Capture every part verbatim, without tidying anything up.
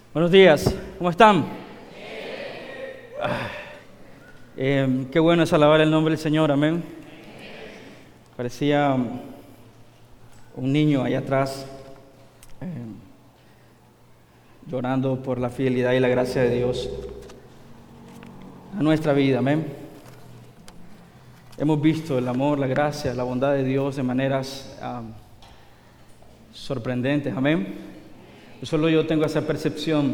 Buenos días, ¿cómo están? Ah, eh, qué bueno es alabar el nombre del Señor, amén. Parecía um, un niño allá atrás, eh, llorando por la fidelidad y la gracia de Dios a nuestra vida, amén. Hemos visto el amor, la gracia, la bondad de Dios de maneras um, sorprendentes, amén. Solo yo tengo esa percepción.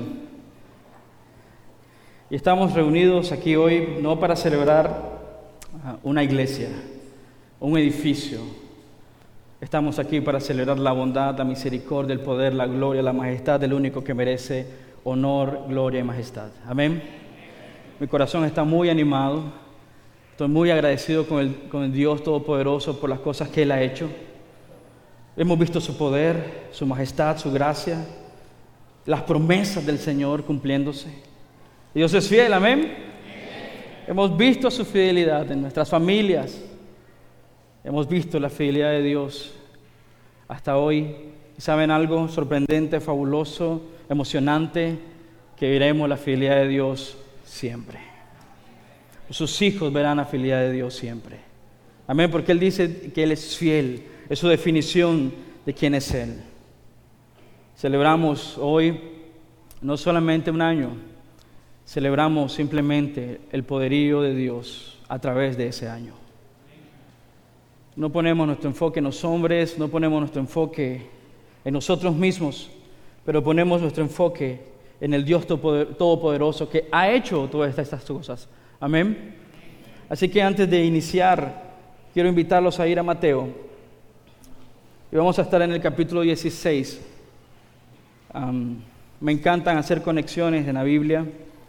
Y estamos reunidos aquí hoy no para celebrar una iglesia, un edificio. Estamos aquí para celebrar la bondad, la misericordia, el poder, la gloria, la majestad del único que merece honor, gloria y majestad. Amén. Mi corazón está muy animado. Estoy muy agradecido con el, con el Dios Todopoderoso por las cosas que Él ha hecho. Hemos visto su poder, su majestad, su gracia, las promesas del Señor cumpliéndose. Dios es fiel, amén. Amén. Hemos visto su fidelidad en nuestras familias. Hemos visto la fidelidad de Dios hasta hoy. ¿Y saben algo sorprendente, fabuloso, emocionante? Que veremos la fidelidad de Dios siempre. Sus hijos verán la fidelidad de Dios siempre. Amén, porque Él dice que Él es fiel. Es su definición de quién es Él. Celebramos hoy no solamente un año, celebramos simplemente el poderío de Dios a través de ese año. No ponemos nuestro enfoque en los hombres, no ponemos nuestro enfoque en nosotros mismos, pero ponemos nuestro enfoque en el Dios Todopoderoso que ha hecho todas estas cosas. Amén. Así que antes de iniciar, quiero invitarlos a ir a Mateo. Y vamos a estar en el capítulo dieciséis. Um, me encantan hacer conexiones en la Biblia.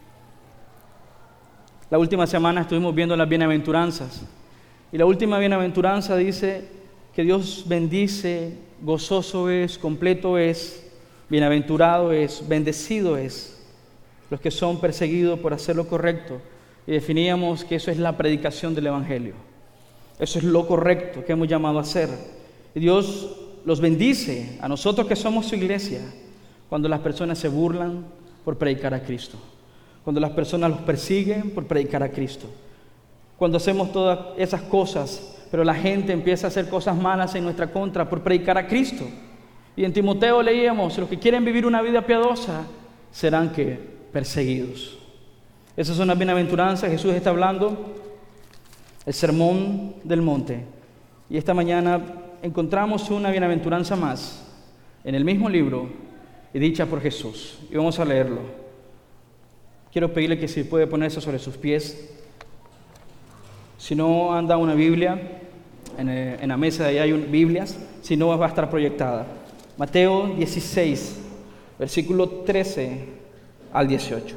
La última semana estuvimos viendo las bienaventuranzas. Y la última bienaventuranza dice que Dios bendice, gozoso es, completo es, bienaventurado es, bendecido es, los que son perseguidos por hacer lo correcto. Y definíamos que eso es la predicación del Evangelio. Eso es lo correcto que hemos llamado a hacer. Y Dios los bendice a nosotros que somos su iglesia cuando las personas se burlan por predicar a Cristo, cuando las personas los persiguen por predicar a Cristo, cuando hacemos todas esas cosas, pero la gente empieza a hacer cosas malas en nuestra contra por predicar a Cristo. Y en Timoteo leíamos, los que quieren vivir una vida piadosa serán que perseguidos. Esas son las bienaventuranzas. Jesús está hablando el sermón del monte. Y esta mañana encontramos una bienaventuranza más en el mismo libro y dicha por Jesús. Y vamos a leerlo. Quiero pedirle que si puede ponerse sobre sus pies. Si no anda una Biblia, en, el, en la mesa de allá hay un, Biblias, si no va a estar proyectada. Mateo dieciséis, versículo trece al dieciocho.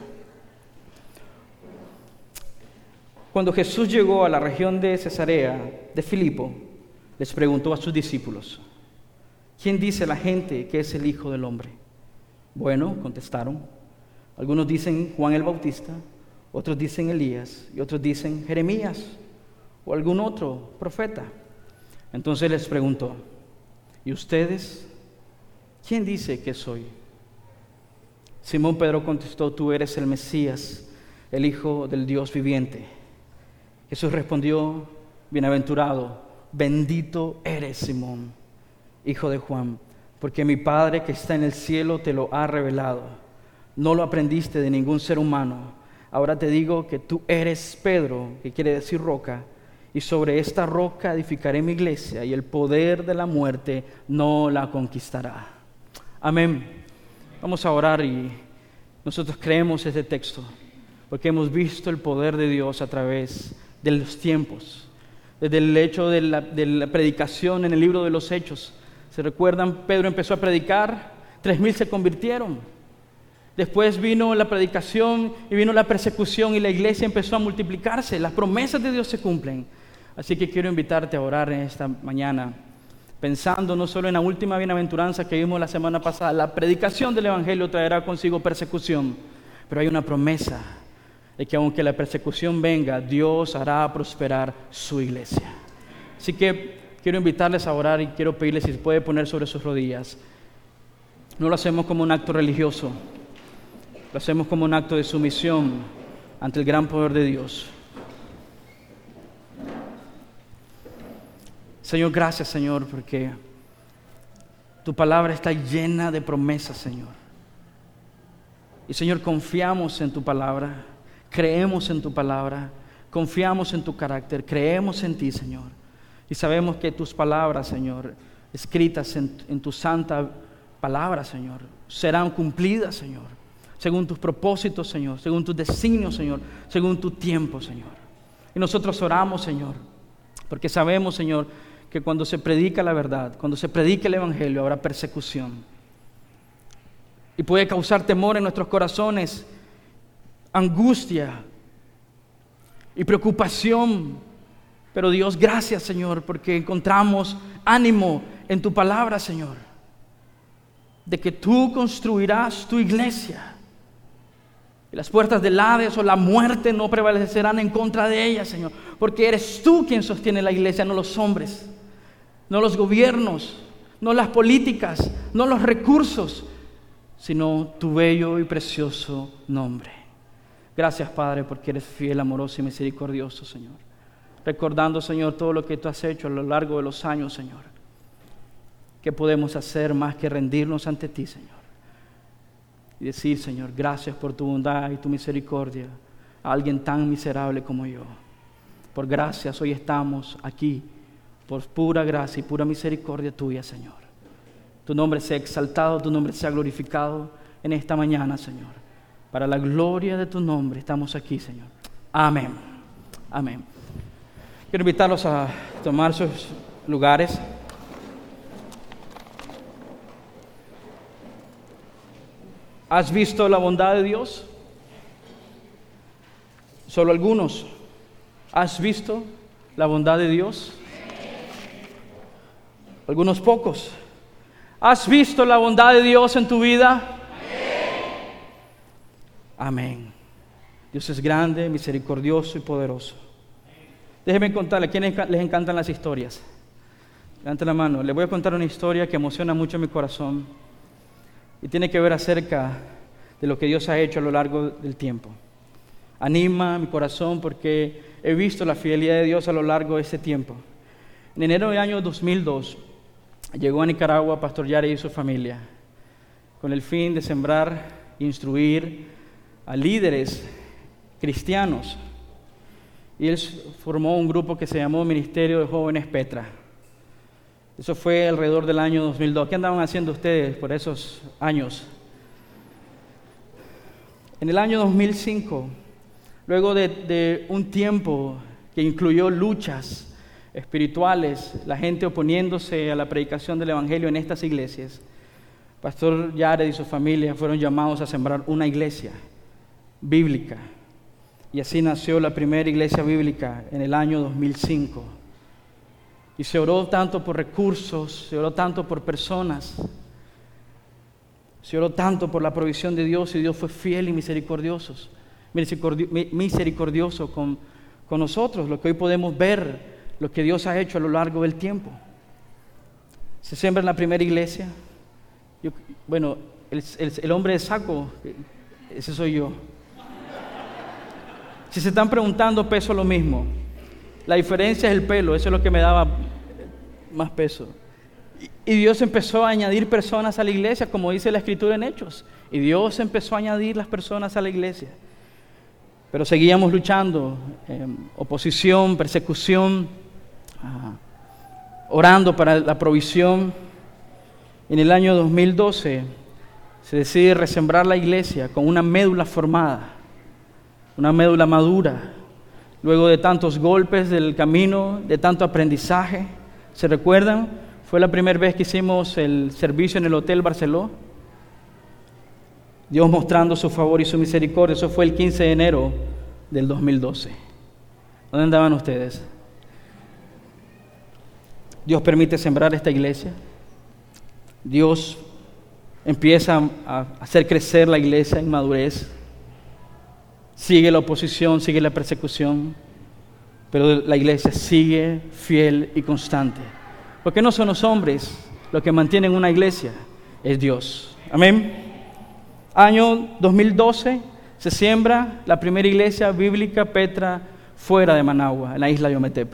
Cuando Jesús llegó a la región de Cesarea de Filipo, les preguntó a sus discípulos: ¿quién dice la gente que es el Hijo del Hombre? Bueno, contestaron, algunos dicen Juan el Bautista, otros dicen Elías y otros dicen Jeremías o algún otro profeta. Entonces les preguntó: ¿y ustedes? ¿Quién dice que soy? Simón Pedro contestó: tú eres el Mesías, el Hijo del Dios viviente. Jesús respondió: bienaventurado, bendito eres Simón, hijo de Juan, porque mi Padre que está en el cielo te lo ha revelado. No lo aprendiste de ningún ser humano. Ahora te digo que tú eres Pedro, que quiere decir roca, y sobre esta roca edificaré mi iglesia, y el poder de la muerte no la conquistará. Amén. Vamos a orar y nosotros creemos este texto, porque hemos visto el poder de Dios a través de los tiempos. Desde el hecho de la, de la predicación en el libro de los Hechos. ¿Se recuerdan? Pedro empezó a predicar, tres mil se convirtieron. Después vino la predicación y vino la persecución y la iglesia empezó a multiplicarse. Las promesas de Dios se cumplen. Así que quiero invitarte a orar en esta mañana, pensando no solo en la última bienaventuranza que vimos la semana pasada. La predicación del Evangelio traerá consigo persecución, pero hay una promesa de que aunque la persecución venga, Dios hará prosperar su iglesia. Así que quiero invitarles a orar y quiero pedirles si se puede poner sobre sus rodillas. No lo hacemos como un acto religioso, Lo hacemos como un acto de sumisión ante el gran poder de Dios. Señor, gracias, Señor, porque tu palabra está llena de promesas, Señor. Y, Señor, confiamos en tu palabra, creemos en tu palabra, confiamos en tu carácter, creemos en ti, Señor. Y sabemos que tus palabras, Señor, escritas en, en tu santa palabra, Señor, serán cumplidas, Señor, según tus propósitos, Señor, según tus designios, Señor, según tu tiempo, Señor. Y nosotros oramos, Señor, porque sabemos, Señor, que cuando se predica la verdad, cuando se predica el Evangelio, habrá persecución. Y puede causar temor en nuestros corazones, angustia y preocupación. Pero Dios, gracias, Señor, porque encontramos ánimo en tu palabra, Señor, de que tú construirás tu iglesia. Y las puertas del Hades o la muerte no prevalecerán en contra de ella, Señor, porque eres tú quien sostiene la iglesia, no los hombres, no los gobiernos, no las políticas, no los recursos, sino tu bello y precioso nombre. Gracias, Padre, porque eres fiel, amoroso y misericordioso, Señor. Recordando, Señor, todo lo que tú has hecho a lo largo de los años, Señor. ¿Qué podemos hacer más que rendirnos ante ti, Señor? Y decir, Señor, gracias por tu bondad y tu misericordia a alguien tan miserable como yo. Por gracias hoy estamos aquí, por pura gracia y pura misericordia tuya, Señor. Tu nombre sea exaltado, tu nombre sea glorificado en esta mañana, Señor. Para la gloria de tu nombre estamos aquí, Señor. Amén. Amén. Quiero invitarlos a tomar sus lugares. ¿Has visto la bondad de Dios? Solo algunos. ¿Has visto la bondad de Dios? Algunos pocos. ¿Has visto la bondad de Dios en tu vida? Amén. Dios es grande, misericordioso y poderoso. Déjenme contarle, ¿a quiénes les encantan las historias? Levanten la mano. Les voy a contar una historia que emociona mucho mi corazón. Y tiene que ver acerca de lo que Dios ha hecho a lo largo del tiempo. Anima mi corazón porque he visto la fidelidad de Dios a lo largo de ese tiempo. En enero del año dos mil dos llegó a Nicaragua Pastor Yare y su familia con el fin de sembrar e instruir a líderes cristianos. Y él formó un grupo que se llamó Ministerio de Jóvenes Petra. Eso fue alrededor del año dos mil dos. ¿Qué andaban haciendo ustedes por esos años? En el año dos mil cinco, luego de, de un tiempo que incluyó luchas espirituales, la gente oponiéndose a la predicación del Evangelio en estas iglesias, Pastor Yared y su familia fueron llamados a sembrar una iglesia bíblica. Y así nació la primera iglesia bíblica en el año dos mil cinco. Y se oró tanto por recursos, se oró tanto por personas, se oró tanto por la provisión de Dios, y Dios fue fiel y misericordioso, misericordioso con, con nosotros, lo que hoy podemos ver, lo que Dios ha hecho a lo largo del tiempo. Se siembra en la primera iglesia. Yo, bueno, el, el, el hombre de saco, ese soy yo. Si se están preguntando, peso lo mismo. La diferencia es el pelo, eso es lo que me daba más peso. Y, y Dios empezó a añadir personas a la iglesia, como dice la Escritura en Hechos. Y Dios empezó a añadir las personas a la iglesia. Pero seguíamos luchando, eh, oposición, persecución, uh, orando para la provisión. En el año dos mil doce se decide resembrar la iglesia con una médula formada, una médula madura. Luego de tantos golpes del camino, de tanto aprendizaje, ¿se recuerdan? Fue la primera vez que hicimos el servicio en el Hotel Barceló. Dios mostrando su favor y su misericordia. Eso fue el quince de enero del dos mil doce. ¿Dónde andaban ustedes? Dios permite sembrar esta iglesia. Dios empieza a hacer crecer la iglesia en madurez. Sigue la oposición, sigue la persecución, pero la iglesia sigue fiel y constante. Porque no son los hombres los que mantienen una iglesia, es Dios. Amén. Año dos mil doce se siembra la primera iglesia bíblica Petra fuera de Managua, en la isla de Ometepe.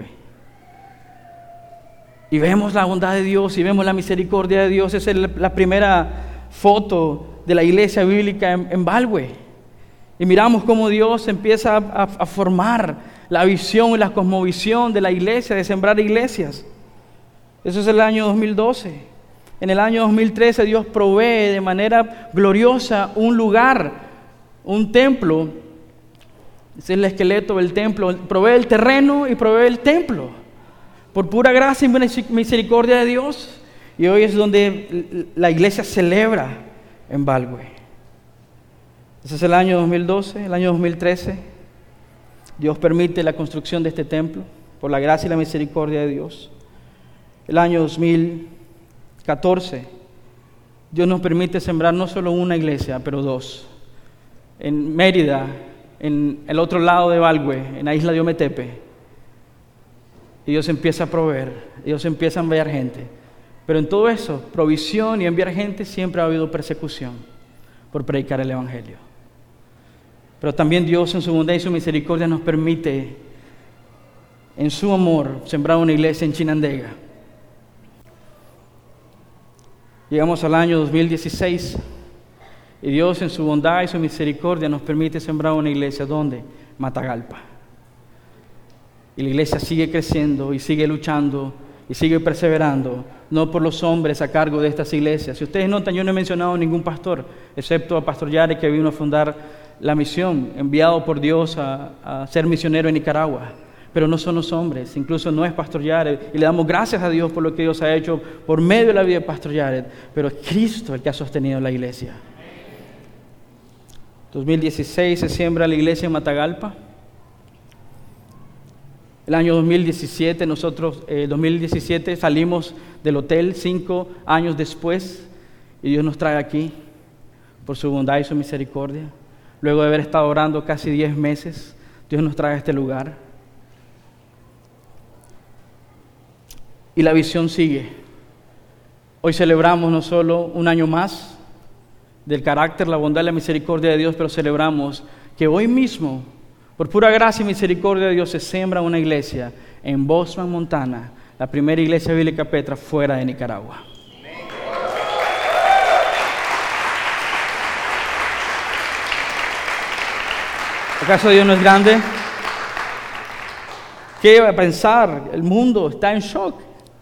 Y vemos la bondad de Dios y vemos la misericordia de Dios. Esa es la primera foto de la iglesia bíblica en, en Balwe. Y miramos cómo Dios empieza a, a, a formar la visión y la cosmovisión de la iglesia, de sembrar iglesias. Eso es el año dos mil doce. En el año dos mil trece Dios provee de manera gloriosa un lugar, un templo. Ese es el esqueleto del templo. Provee el terreno y provee el templo. Por pura gracia y misericordia de Dios. Y hoy es donde la iglesia celebra en Balwe. Ese es el año dos mil doce. El año dos mil trece Dios permite la construcción de este templo por la gracia y la misericordia de Dios. El año dos mil catorce Dios nos permite sembrar no solo una iglesia, pero dos. En Mérida, en el otro lado de Balwe, en la isla de Ometepe. Y Dios empieza a proveer, Dios empieza a enviar gente. Pero en todo eso, provisión y enviar gente, siempre ha habido persecución por predicar el Evangelio. Pero también Dios en su bondad y su misericordia nos permite, en su amor, sembrar una iglesia en Chinandega. Llegamos al año dos mil dieciséis y Dios en su bondad y su misericordia nos permite sembrar una iglesia. ¿Dónde? Matagalpa. Y la iglesia sigue creciendo y sigue luchando y sigue perseverando, no por los hombres a cargo de estas iglesias. Si ustedes notan, yo no he mencionado a ningún pastor, excepto a Pastor Yare, que vino a fundar la misión, enviado por Dios a, a ser misionero en Nicaragua. Pero no son los hombres, incluso no es Pastor Yared, y le damos gracias a Dios por lo que Dios ha hecho por medio de la vida de Pastor Yared, pero es Cristo el que ha sostenido la iglesia. dos mil dieciséis se siembra la iglesia en Matagalpa. El año dos mil diecisiete, nosotros, eh, dos mil diecisiete salimos del hotel cinco años después, y Dios nos trae aquí por su bondad y su misericordia. Luego de haber estado orando casi diez meses, Dios nos trae a este lugar. Y la visión sigue. Hoy celebramos no solo un año más del carácter, la bondad y la misericordia de Dios, pero celebramos que hoy mismo, por pura gracia y misericordia de Dios, se siembra una iglesia en Bozeman, Montana, la primera iglesia bíblica Petra fuera de Nicaragua. ¿Acaso Dios no es grande? ¿Qué va a pensar? El mundo está en shock.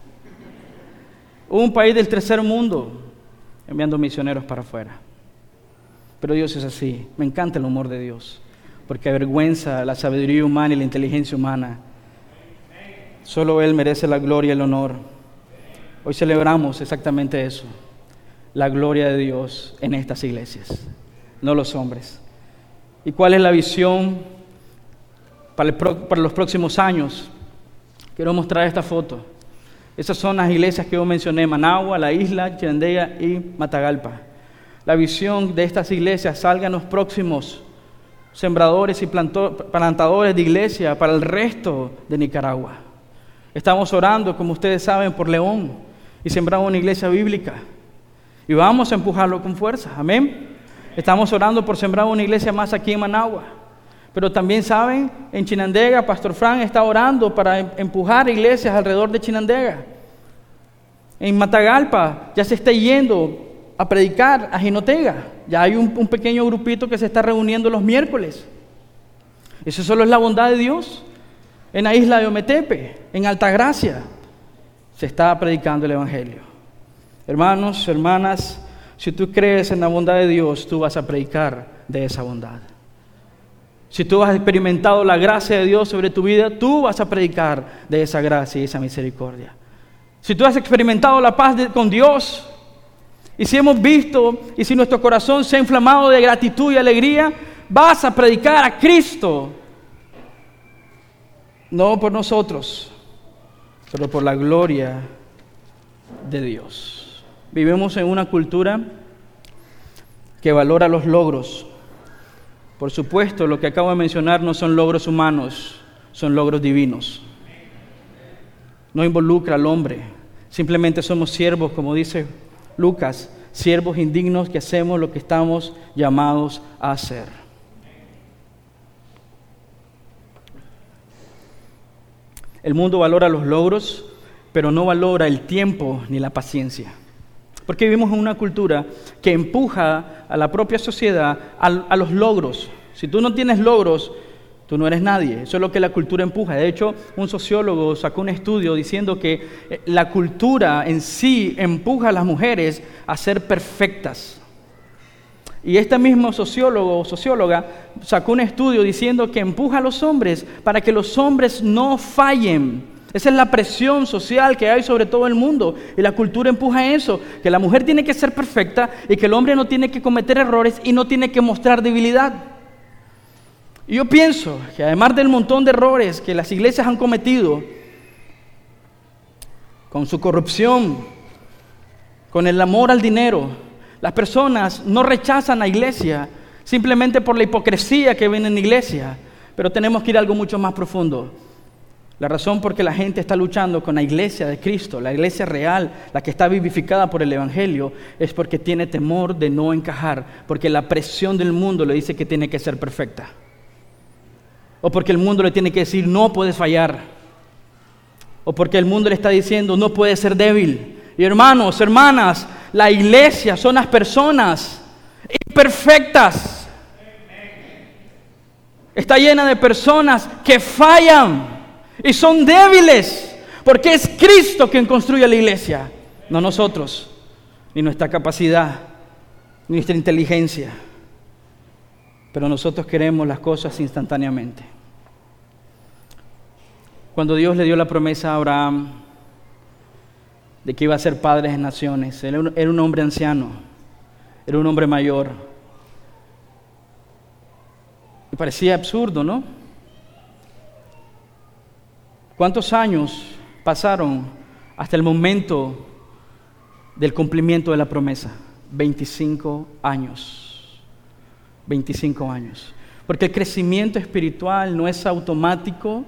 Un país del tercer mundo enviando misioneros para afuera. Pero Dios es así. Me encanta el humor de Dios, porque avergüenza la sabiduría humana y la inteligencia humana. Solo Él merece la gloria y el honor. Hoy celebramos exactamente eso, la gloria de Dios en estas iglesias, no los hombres. ¿Y cuál es la visión para, el pro, para los próximos años? Quiero mostrar esta foto. Esas son las iglesias que yo mencioné: Managua, La Isla, Chinandega y Matagalpa. La visión de estas iglesias salgan los próximos sembradores y planto, plantadores de iglesia para el resto de Nicaragua. Estamos orando, como ustedes saben, por León y sembramos una iglesia bíblica. Y vamos a empujarlo con fuerza. Amén. Estamos orando por sembrar una iglesia más aquí en Managua. Pero también saben, en Chinandega, Pastor Frank está orando para empujar iglesias alrededor de Chinandega. En Matagalpa ya se está yendo a predicar a Jinotega. Ya hay un, un pequeño grupito que se está reuniendo los miércoles. Eso solo es la bondad de Dios. En la isla de Ometepe, en Altagracia, se está predicando el Evangelio. Hermanos, hermanas, si tú crees en la bondad de Dios, tú vas a predicar de esa bondad. Si tú has experimentado la gracia de Dios sobre tu vida, tú vas a predicar de esa gracia y esa misericordia. Si tú has experimentado la paz de, con Dios, y si hemos visto, y si nuestro corazón se ha inflamado de gratitud y alegría, vas a predicar a Cristo. No por nosotros, pero por la gloria de Dios. Vivimos en una cultura que valora los logros. Por supuesto, lo que acabo de mencionar no son logros humanos, son logros divinos. No involucra al hombre, simplemente somos siervos, como dice Lucas, siervos indignos que hacemos lo que estamos llamados a hacer. El mundo valora los logros, pero no valora el tiempo ni la paciencia. Porque vivimos en una cultura que empuja a la propia sociedad a, a los logros. Si tú no tienes logros, tú no eres nadie. Eso es lo que la cultura empuja. De hecho, un sociólogo sacó un estudio diciendo que la cultura en sí empuja a las mujeres a ser perfectas. Y este mismo sociólogo o socióloga sacó un estudio diciendo que empuja a los hombres para que los hombres no fallen. Esa es la presión social que hay sobre todo el mundo. Y la cultura empuja eso, que la mujer tiene que ser perfecta y que el hombre no tiene que cometer errores y no tiene que mostrar debilidad. Y yo pienso que además del montón de errores que las iglesias han cometido, con su corrupción, con el amor al dinero, las personas no rechazan la iglesia simplemente por la hipocresía que ven en la iglesia, pero tenemos que ir a algo mucho más profundo. La razón por que la gente está luchando con la iglesia de Cristo, la iglesia real, la que está vivificada por el Evangelio, es porque tiene temor de no encajar, porque la presión del mundo le dice que tiene que ser perfecta. O porque el mundo le tiene que decir, no puedes fallar. O porque el mundo le está diciendo, no puedes ser débil. Y hermanos, hermanas, la iglesia son las personas imperfectas. Está llena de personas que fallan y son débiles, porque es Cristo quien construye la iglesia, no nosotros, ni nuestra capacidad, ni nuestra inteligencia. Pero nosotros queremos las cosas instantáneamente. Cuando Dios le dio la promesa a Abraham de que iba a ser padre de naciones, él era un hombre anciano, era un hombre mayor. Y parecía absurdo, ¿no? ¿Cuántos años pasaron hasta el momento del cumplimiento de la promesa? veinticinco años. veinticinco años. Porque el crecimiento espiritual no es automático.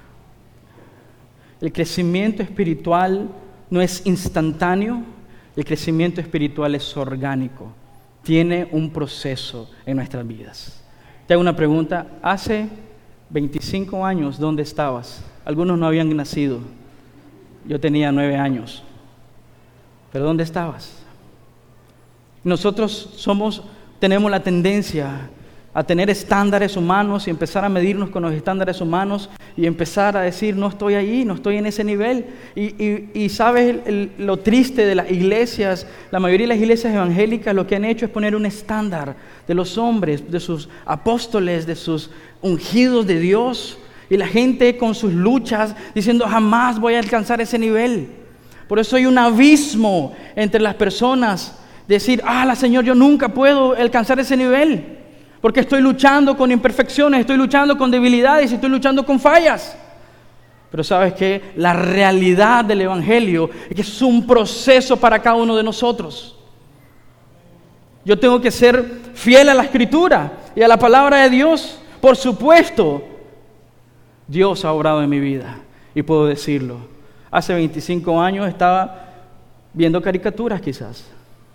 El crecimiento espiritual no es instantáneo. El crecimiento espiritual es orgánico. Tiene un proceso en nuestras vidas. Te hago una pregunta. Hace veinticinco años, ¿dónde estabas? Algunos no habían nacido. Yo tenía nueve años. ¿Pero dónde estabas? Nosotros somos, tenemos la tendencia a tener estándares humanos y empezar a medirnos con los estándares humanos y empezar a decir, no estoy ahí, no estoy en ese nivel. Y, y, y sabes el, el, lo triste de las iglesias, la mayoría de las iglesias evangélicas lo que han hecho es poner un estándar de los hombres, de sus apóstoles, de sus ungidos de Dios. Y la gente con sus luchas diciendo, jamás voy a alcanzar ese nivel. Por eso hay un abismo entre las personas. Decir, ah, la Señor, yo nunca puedo alcanzar ese nivel. Porque estoy luchando con imperfecciones, estoy luchando con debilidades, estoy luchando con fallas. Pero ¿sabes qué? La realidad del Evangelio es que es un proceso para cada uno de nosotros. Yo tengo que ser fiel a la Escritura y a la palabra de Dios. Por supuesto, Dios ha obrado en mi vida y puedo decirlo. Hace veinticinco años estaba viendo caricaturas quizás.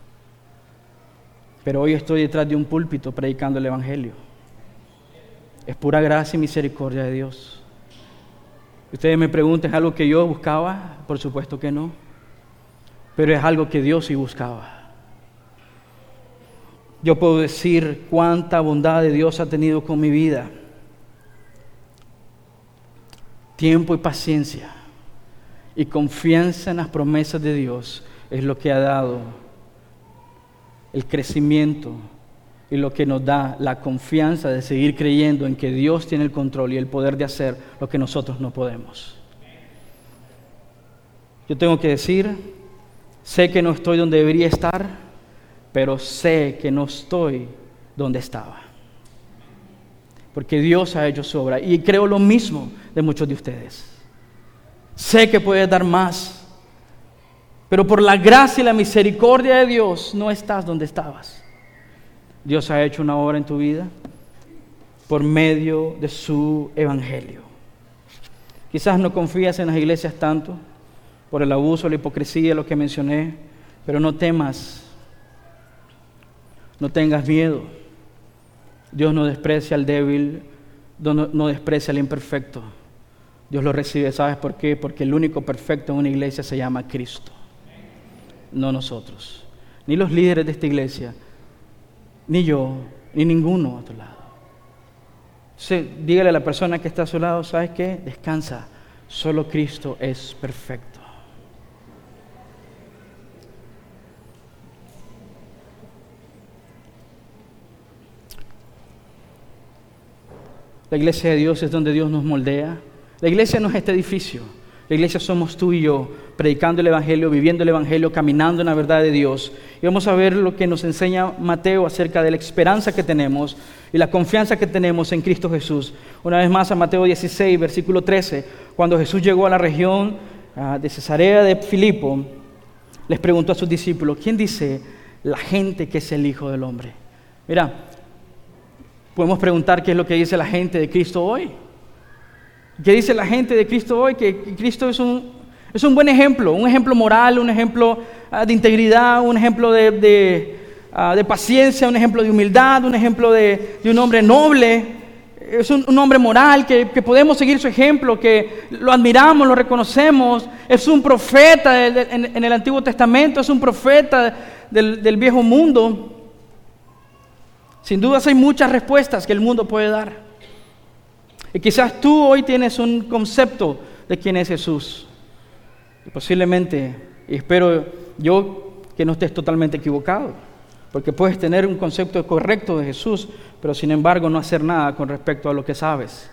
Pero hoy estoy detrás de un púlpito predicando el Evangelio. Es pura gracia y misericordia de Dios. Ustedes me preguntan, ¿es algo que yo buscaba? Por supuesto que no. Pero es algo que Dios sí buscaba. Yo puedo decir cuánta bondad de Dios ha tenido con mi vida. Tiempo y paciencia y confianza en las promesas de Dios es lo que ha dado el crecimiento y lo que nos da la confianza de seguir creyendo en que Dios tiene el control y el poder de hacer lo que nosotros no podemos. Yo tengo que decir, sé que no estoy donde debería estar, pero sé que no estoy donde estaba. Porque Dios ha hecho su obra y creo lo mismo de muchos de ustedes. Sé que puedes dar más. Pero por la gracia y la misericordia de Dios no estás donde estabas. Dios ha hecho una obra en tu vida por medio de su Evangelio. Quizás no confías en las iglesias tanto por el abuso, la hipocresía, lo que mencioné, pero no temas, No tengas miedo. Dios no desprecia al débil, no, no desprecia al imperfecto. Dios lo recibe, ¿sabes por qué? Porque el único perfecto en una iglesia se llama Cristo, no nosotros, ni los líderes de esta iglesia, ni yo, ni ninguno a tu lado. Sí, dígale a la persona que está a su lado, ¿sabes qué? Descansa, solo Cristo es perfecto. La iglesia de Dios es donde Dios nos moldea. La iglesia no es este edificio. La iglesia somos tú y yo, predicando el Evangelio, viviendo el Evangelio, caminando en la verdad de Dios. Y vamos a ver lo que nos enseña Mateo acerca de la esperanza que tenemos y la confianza que tenemos en Cristo Jesús. Una vez más a Mateo dieciséis, versículo trece, cuando Jesús llegó a la región uh, de Cesarea de Filipo, les preguntó a sus discípulos, ¿quién dice la gente que es el Hijo del Hombre? Mira, podemos preguntar qué es lo que dice la gente de Cristo hoy. ¿Qué dice la gente de Cristo hoy? Que Cristo es un, es un buen ejemplo, un ejemplo moral, un ejemplo uh, de integridad, un ejemplo de, de, uh, de paciencia, un ejemplo de humildad, un ejemplo de, de un hombre noble. Es un, un hombre moral que, que podemos seguir su ejemplo, que lo admiramos, lo reconocemos. Es un profeta de, de, en, en el Antiguo Testamento, es un profeta del, del viejo mundo. Sin dudas hay muchas respuestas que el mundo puede dar. Y quizás tú hoy tienes un concepto de quién es Jesús. Y posiblemente, y espero yo que no estés totalmente equivocado, porque puedes tener un concepto correcto de Jesús, pero sin embargo no hacer nada con respecto a lo que sabes.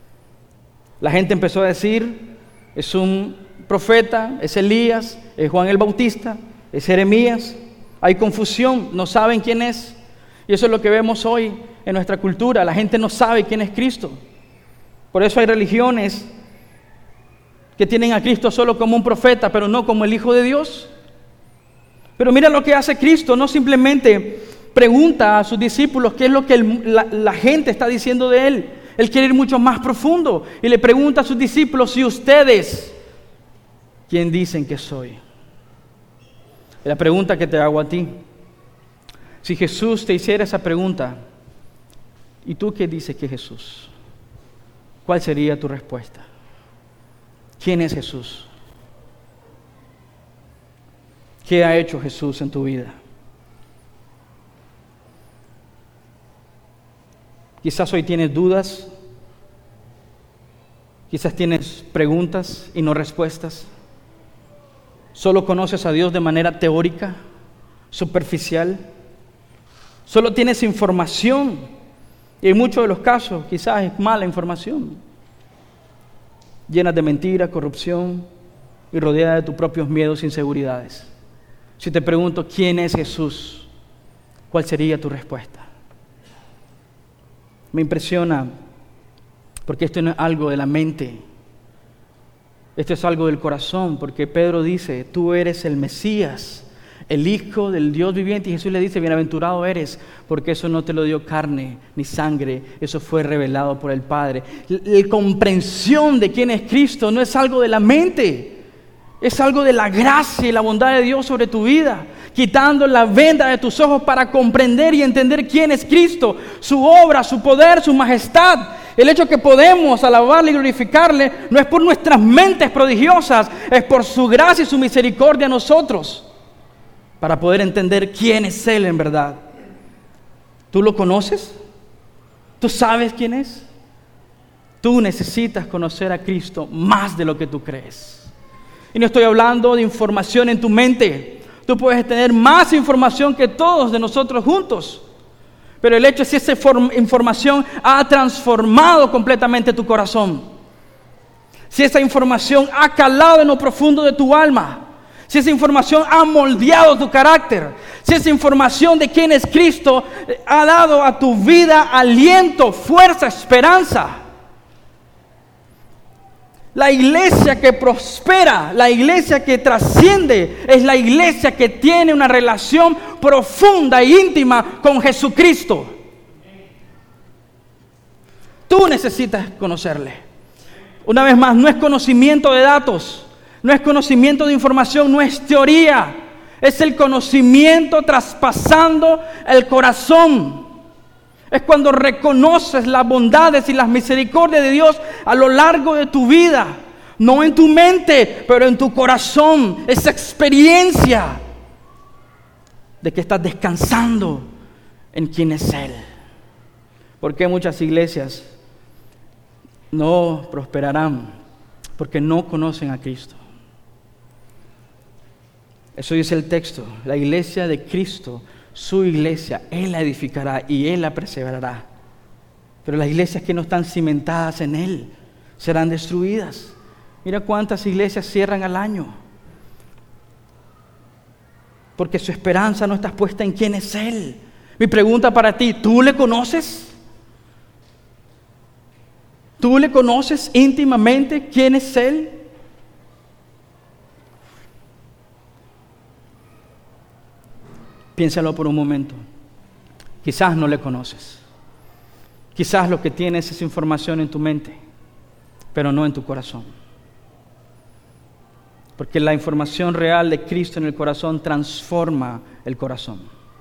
La gente empezó a decir, es un profeta, es Elías, es Juan el Bautista, es Jeremías. Hay confusión, no saben quién es. Y eso es lo que vemos hoy en nuestra cultura. La gente no sabe quién es Cristo. Por eso hay religiones que tienen a Cristo solo como un profeta, pero no como el Hijo de Dios. Pero mira lo que hace Cristo, no simplemente pregunta a sus discípulos qué es lo que el, la, la gente está diciendo de Él. Él quiere ir mucho más profundo y le pregunta a sus discípulos, si ustedes, ¿quién dicen que soy? Y la pregunta que te hago a ti, si Jesús te hiciera esa pregunta, ¿y tú qué dices que es Jesús? ¿Cuál sería tu respuesta? ¿Quién es Jesús? ¿Qué ha hecho Jesús en tu vida? Quizás hoy tienes dudas, quizás tienes preguntas y no respuestas. Solo conoces a Dios de manera teórica, superficial. Solo tienes información. Y en muchos de los casos, quizás es mala información, llena de mentira, corrupción y rodeada de tus propios miedos e inseguridades. Si te pregunto, ¿quién es Jesús? ¿Cuál sería tu respuesta? Me impresiona, porque esto no es algo de la mente, esto es algo del corazón, porque Pedro dice, tú eres el Mesías, el Hijo del Dios viviente, y Jesús le dice, bienaventurado eres, porque eso no te lo dio carne ni sangre, eso fue revelado por el Padre. La comprensión de quién es Cristo no es algo de la mente, es algo de la gracia y la bondad de Dios sobre tu vida, quitando la venda de tus ojos para comprender y entender quién es Cristo, su obra, su poder, su majestad. El hecho que podemos alabarle y glorificarle no es por nuestras mentes prodigiosas, es por su gracia y su misericordia a nosotros, para poder entender quién es Él en verdad. ¿Tú lo conoces? ¿Tú sabes quién es? Tú necesitas conocer a Cristo más de lo que tú crees. Y no estoy hablando de información en tu mente. Tú puedes tener más información que todos de nosotros juntos. Pero el hecho es que esa información ha transformado completamente tu corazón. Si esa información ha calado en lo profundo de tu alma. Si esa información ha moldeado tu carácter, si esa información de quién es Cristo ha dado a tu vida aliento, fuerza, esperanza. La iglesia que prospera, la iglesia que trasciende, es la iglesia que tiene una relación profunda e íntima con Jesucristo. Tú necesitas conocerle. Una vez más, no es conocimiento de datos. No es conocimiento de información, no es teoría. Es el conocimiento traspasando el corazón. Es cuando reconoces las bondades y las misericordias de Dios a lo largo de tu vida. No en tu mente, pero en tu corazón. Esa experiencia de que estás descansando en quien es Él. ¿Por qué muchas iglesias no prosperarán? Porque no conocen a Cristo. Eso dice el texto. La iglesia de Cristo, su iglesia, Él la edificará y Él la preservará. Pero las iglesias que no están cimentadas en Él serán destruidas. Mira cuántas iglesias cierran al año. Porque su esperanza no está puesta en quién es Él. Mi pregunta para ti, ¿tú le conoces? ¿Tú le conoces íntimamente quién es Él? Piénsalo por un momento. Quizás no le conoces. Quizás lo que tienes es información en tu mente, pero no en tu corazón. Porque la información real de Cristo en el corazón transforma el corazón.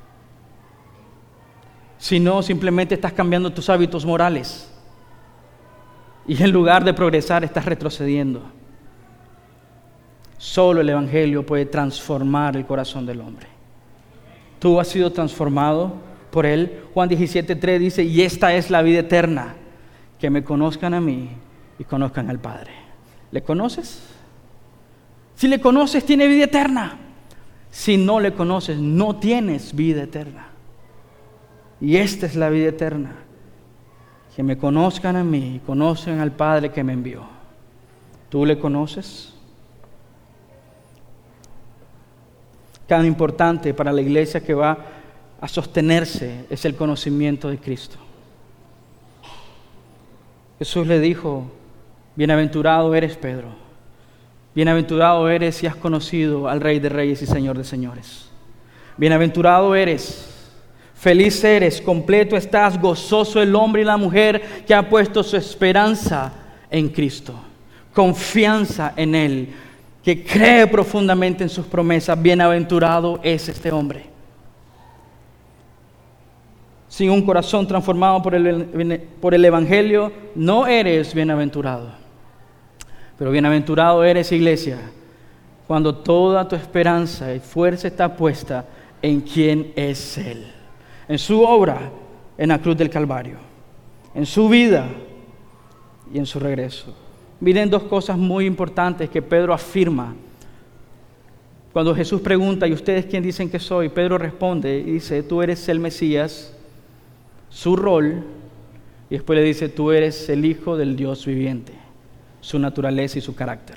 Si no, simplemente estás cambiando tus hábitos morales. Y en lugar de progresar, estás retrocediendo. Solo el Evangelio puede transformar el corazón del hombre. Tú has sido transformado por Él. Juan diecisiete tres dice, y esta es la vida eterna, que me conozcan a mí y conozcan al Padre. ¿Le conoces? Si le conoces, tiene vida eterna. Si no le conoces, no tienes vida eterna. Y esta es la vida eterna, que me conozcan a mí y conozcan al Padre que me envió. ¿Tú le conoces? Tan importante para la iglesia que va a sostenerse es el conocimiento de Cristo. Jesús le dijo, bienaventurado eres Pedro, bienaventurado eres si has conocido al Rey de Reyes y Señor de Señores. Bienaventurado eres, feliz eres, completo estás, gozoso el hombre y la mujer que ha puesto su esperanza en Cristo, confianza en Él, que cree profundamente en sus promesas. Bienaventurado es este hombre. Sin un corazón transformado por el, por el Evangelio, no eres bienaventurado. Pero bienaventurado eres, iglesia, cuando toda tu esperanza y fuerza está puesta en quién es Él. En su obra en la cruz del Calvario, en su vida y en su regreso. Miren dos cosas muy importantes que Pedro afirma. Cuando Jesús pregunta, ¿y ustedes quién dicen que soy? Pedro responde y dice, tú eres el Mesías, su rol, y después le dice, tú eres el Hijo del Dios viviente, su naturaleza y su carácter.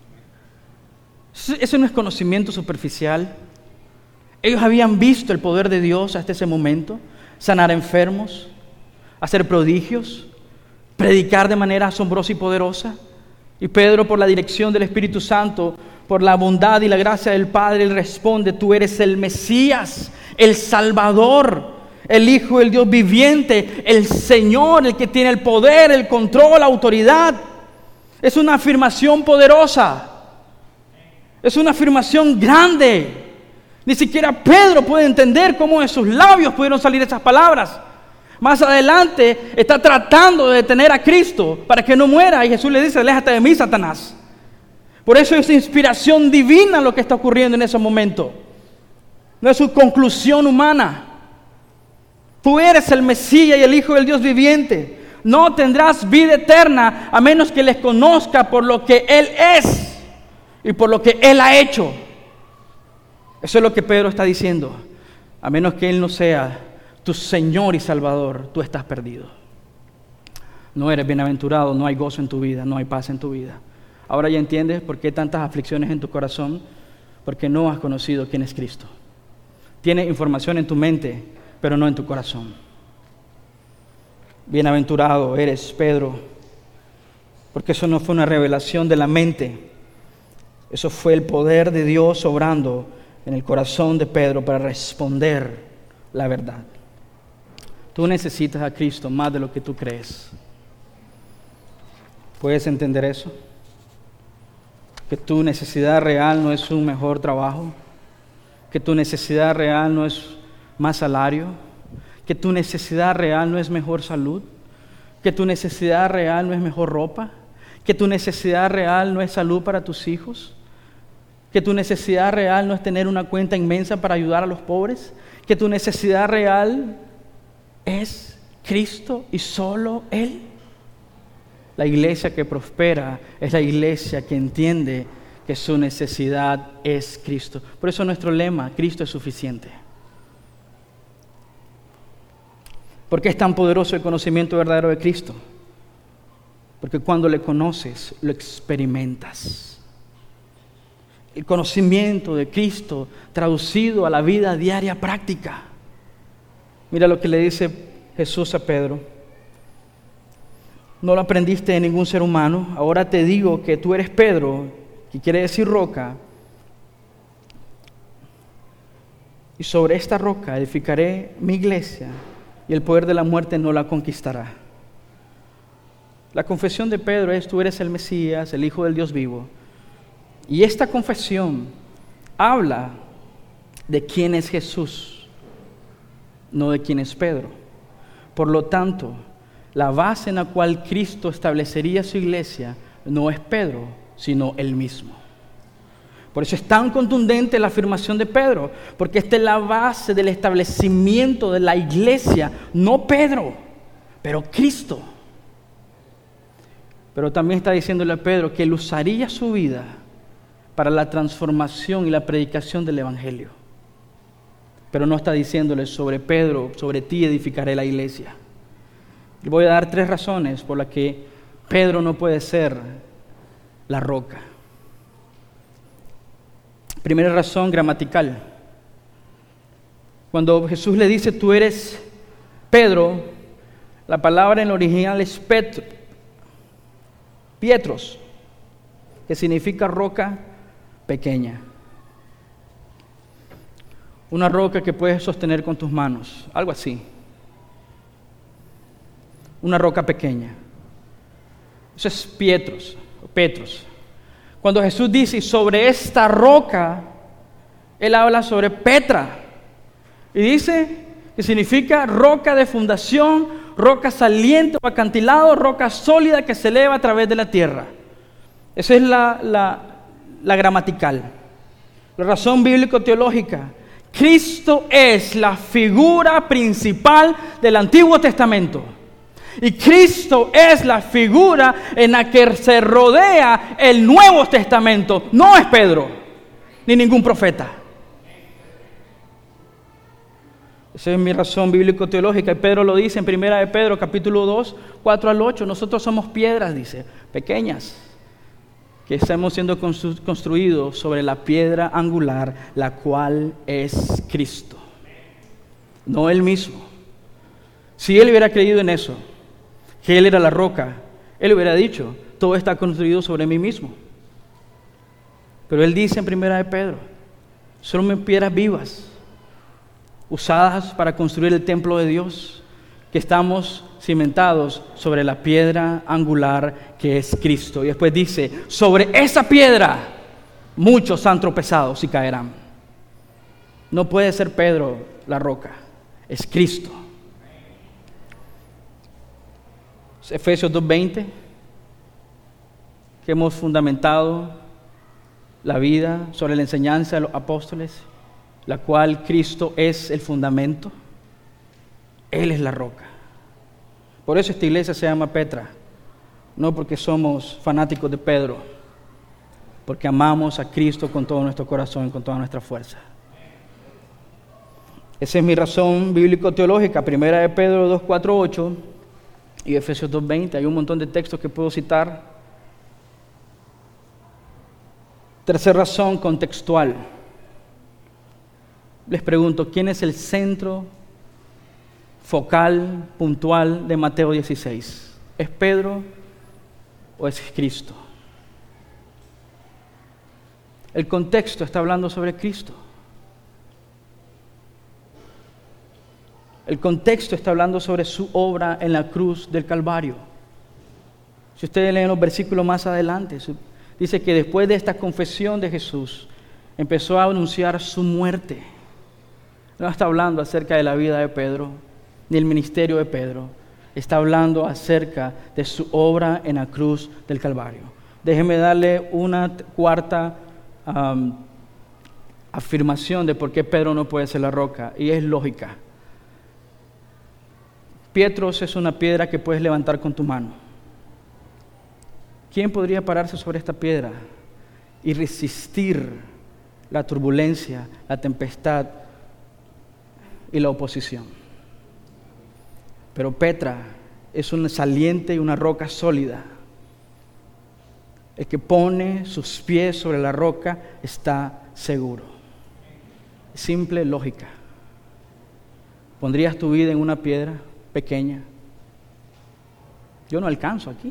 Eso no es conocimiento superficial. Ellos habían visto el poder de Dios hasta ese momento, sanar enfermos, hacer prodigios, predicar de manera asombrosa y poderosa. Y Pedro, por la dirección del Espíritu Santo, por la bondad y la gracia del Padre, él responde, tú eres el Mesías, el Salvador, el Hijo del Dios viviente, el Señor, el que tiene el poder, el control, la autoridad. Es una afirmación poderosa. Es una afirmación grande. Ni siquiera Pedro puede entender cómo de sus labios pudieron salir esas palabras. Más adelante está tratando de detener a Cristo para que no muera. Y Jesús le dice, aléjate de mí, Satanás. Por eso es inspiración divina lo que está ocurriendo en ese momento. No es su conclusión humana. Tú eres el Mesías y el Hijo del Dios viviente. No tendrás vida eterna a menos que les conozca por lo que Él es y por lo que Él ha hecho. Eso es lo que Pedro está diciendo. A menos que Él no sea tu Señor y Salvador, tú estás perdido. No eres bienaventurado, no hay gozo en tu vida, no hay paz en tu vida. Ahora ya entiendes por qué tantas aflicciones en tu corazón, porque no has conocido quién es Cristo. Tienes información en tu mente, pero no en tu corazón. Bienaventurado eres, Pedro, porque eso no fue una revelación de la mente. Eso fue el poder de Dios obrando en el corazón de Pedro para responder la verdad. Tú necesitas a Cristo más de lo que tú crees. ¿Puedes entender eso? Que tu necesidad real no es un mejor trabajo, que tu necesidad real no es más salario, que tu necesidad real no es mejor salud, que tu necesidad real no es mejor ropa, que tu necesidad real no es salud para tus hijos, que tu necesidad real no es tener una cuenta inmensa para ayudar a los pobres, que tu necesidad real es Cristo y solo Él. La iglesia que prospera es la iglesia que entiende que su necesidad es Cristo. Por eso nuestro lema, Cristo es suficiente. ¿Por qué es tan poderoso el conocimiento verdadero de Cristo? Porque cuando le conoces, lo experimentas. El conocimiento de Cristo traducido a la vida diaria práctica. Mira lo que le dice Jesús a Pedro. No lo aprendiste de ningún ser humano. Ahora te digo que tú eres Pedro, que quiere decir roca. Y sobre esta roca edificaré mi iglesia, y el poder de la muerte no la conquistará. La confesión de Pedro es: tú eres el Mesías, el Hijo del Dios vivo. Y esta confesión habla de quién es Jesús, no de quién es Pedro. Por lo tanto, la base en la cual Cristo establecería su iglesia no es Pedro, sino Él mismo. Por eso es tan contundente la afirmación de Pedro, porque esta es la base del establecimiento de la iglesia, no Pedro, pero Cristo. Pero también está diciéndole a Pedro que él usaría su vida para la transformación y la predicación del Evangelio. Pero no está diciéndole: sobre Pedro, sobre ti edificaré la iglesia. Y voy a dar tres razones por las que Pedro no puede ser la roca. Primera razón, gramatical. Cuando Jesús le dice: tú eres Pedro, la palabra en el original es Petro, Pietros, que significa roca pequeña. Una roca que puedes sostener con tus manos, algo así. Una roca pequeña. Eso es Pietros, Petros. Cuando Jesús dice sobre esta roca, Él habla sobre Petra. Y dice que significa roca de fundación, roca saliente o acantilado, roca sólida que se eleva a través de la tierra. Esa es la, la, la gramatical. La razón bíblico-teológica. Cristo es la figura principal del Antiguo Testamento. Y Cristo es la figura en la que se rodea el Nuevo Testamento. No es Pedro, ni ningún profeta. Esa es mi razón bíblico-teológica. Y Pedro lo dice en primera de Pedro, capítulo dos, cuatro al ocho. Nosotros somos piedras, dice, pequeñas, que estamos siendo constru- construidos sobre la piedra angular, la cual es Cristo. No Él mismo. Si Él hubiera creído en eso, que Él era la roca, Él hubiera dicho: todo está construido sobre mí mismo. Pero Él dice en primera de Pedro: son piedras vivas, usadas para construir el templo de Dios, que estamos cimentados sobre la piedra angular que es Cristo. Y después dice: sobre esa piedra muchos han tropezado y caerán. No puede ser Pedro la roca, es Cristo. Efesios dos veinte, que hemos fundamentado la vida sobre la enseñanza de los apóstoles, la cual Cristo es el fundamento. Él es la roca. Por eso esta iglesia se llama Petra, no porque somos fanáticos de Pedro, porque amamos a Cristo con todo nuestro corazón y con toda nuestra fuerza. Esa es mi razón bíblico-teológica. Primera de Pedro dos, cuatro, ocho y Efesios dos veinte. Hay un montón de textos que puedo citar. Tercera razón, contextual. Les pregunto: ¿quién es el centro focal, puntual de Mateo dieciséis? ¿Es Pedro o es Cristo? El contexto está hablando sobre Cristo. El contexto está hablando sobre su obra en la cruz del Calvario. Si ustedes leen los versículos más adelante, dice que después de esta confesión de Jesús, empezó a anunciar su muerte. No está hablando acerca de la vida de Pedro, ni el ministerio de Pedro. Está hablando acerca de su obra en la cruz del Calvario. Déjeme darle una cuarta um, afirmación de por qué Pedro no puede ser la roca, y es lógica. Pietros es una piedra que puedes levantar con tu mano. ¿Quién podría pararse sobre esta piedra y resistir la turbulencia, la tempestad y la oposición? Pero Petra es un saliente y una roca sólida. El que pone sus pies sobre la roca está seguro. Simple lógica. ¿Pondrías tu vida en una piedra pequeña? Yo no alcanzo aquí.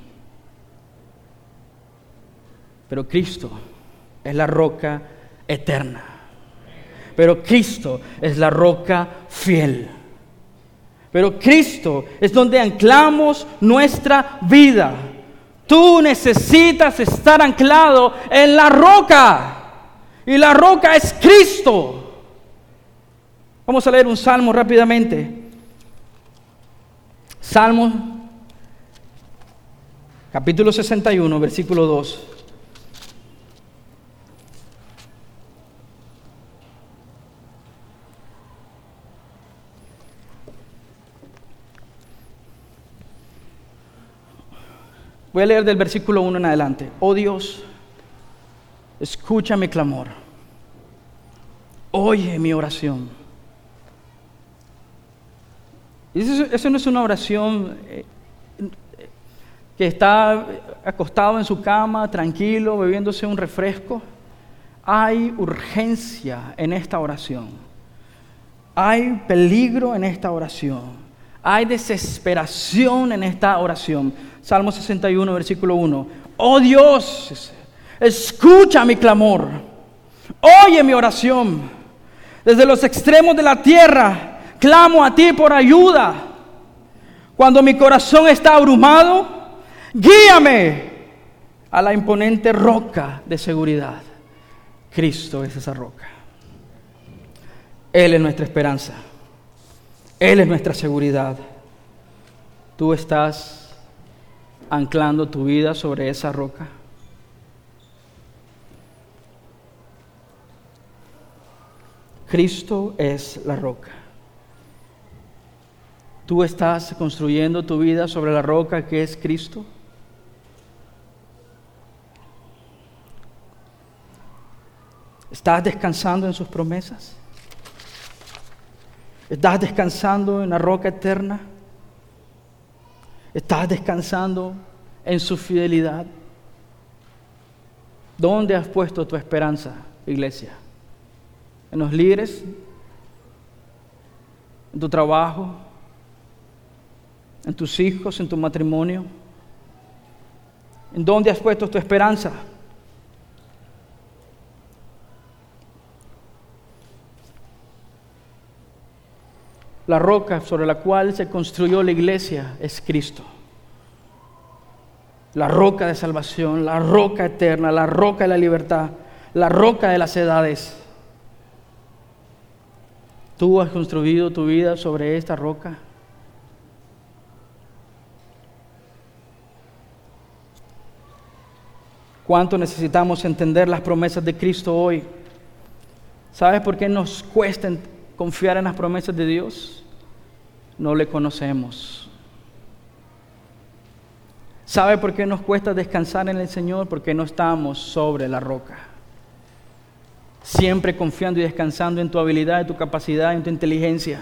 Pero Cristo es la roca eterna. Pero Cristo es la roca fiel. Pero Cristo es donde anclamos nuestra vida. Tú necesitas estar anclado en la roca. Y la roca es Cristo. Vamos a leer un salmo rápidamente. Salmo, capítulo sesenta y uno, versículo dos. Voy a leer del versículo uno en adelante. Oh Dios, escucha mi clamor. Oye mi oración. Y eso, eso no es una oración eh, que está acostado en su cama, tranquilo, bebiéndose un refresco. Hay urgencia en esta oración. Hay peligro en esta oración. Hay desesperación en esta oración. Salmo sesenta y uno, versículo uno. Oh Dios, escucha mi clamor. Oye mi oración. Desde los extremos de la tierra clamo a ti por ayuda. Cuando mi corazón está abrumado, guíame a la imponente roca de seguridad. Cristo es esa roca. Él es nuestra esperanza. Él es nuestra seguridad. Tú estás anclando tu vida sobre esa roca. Cristo es la roca. ¿Tú estás construyendo tu vida sobre la roca que es Cristo? ¿Estás descansando en sus promesas? ¿Estás descansando en la roca eterna? ¿Estás descansando en su fidelidad? ¿Dónde has puesto tu esperanza, iglesia? ¿En los líderes? ¿En tu trabajo? ¿En tus hijos? ¿En tu matrimonio? ¿En dónde has puesto tu esperanza? La roca sobre la cual se construyó la iglesia es Cristo. La roca de salvación, la roca eterna, la roca de la libertad, la roca de las edades. ¿Tú has construido tu vida sobre esta roca? ¿Cuánto necesitamos entender las promesas de Cristo hoy? ¿Sabes por qué nos cuesta confiar en las promesas de Dios? No le conocemos. ¿Sabe por qué nos cuesta descansar en el Señor? Porque no estamos sobre la roca. Siempre confiando y descansando en tu habilidad, en tu capacidad, en tu inteligencia.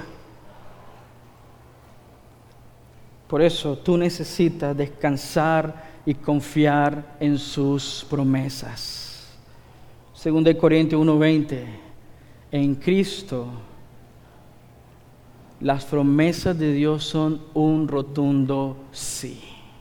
Por eso tú necesitas descansar y confiar en sus promesas. Segunda de Corintios uno veinte. En Cristo las promesas de Dios son un rotundo sí.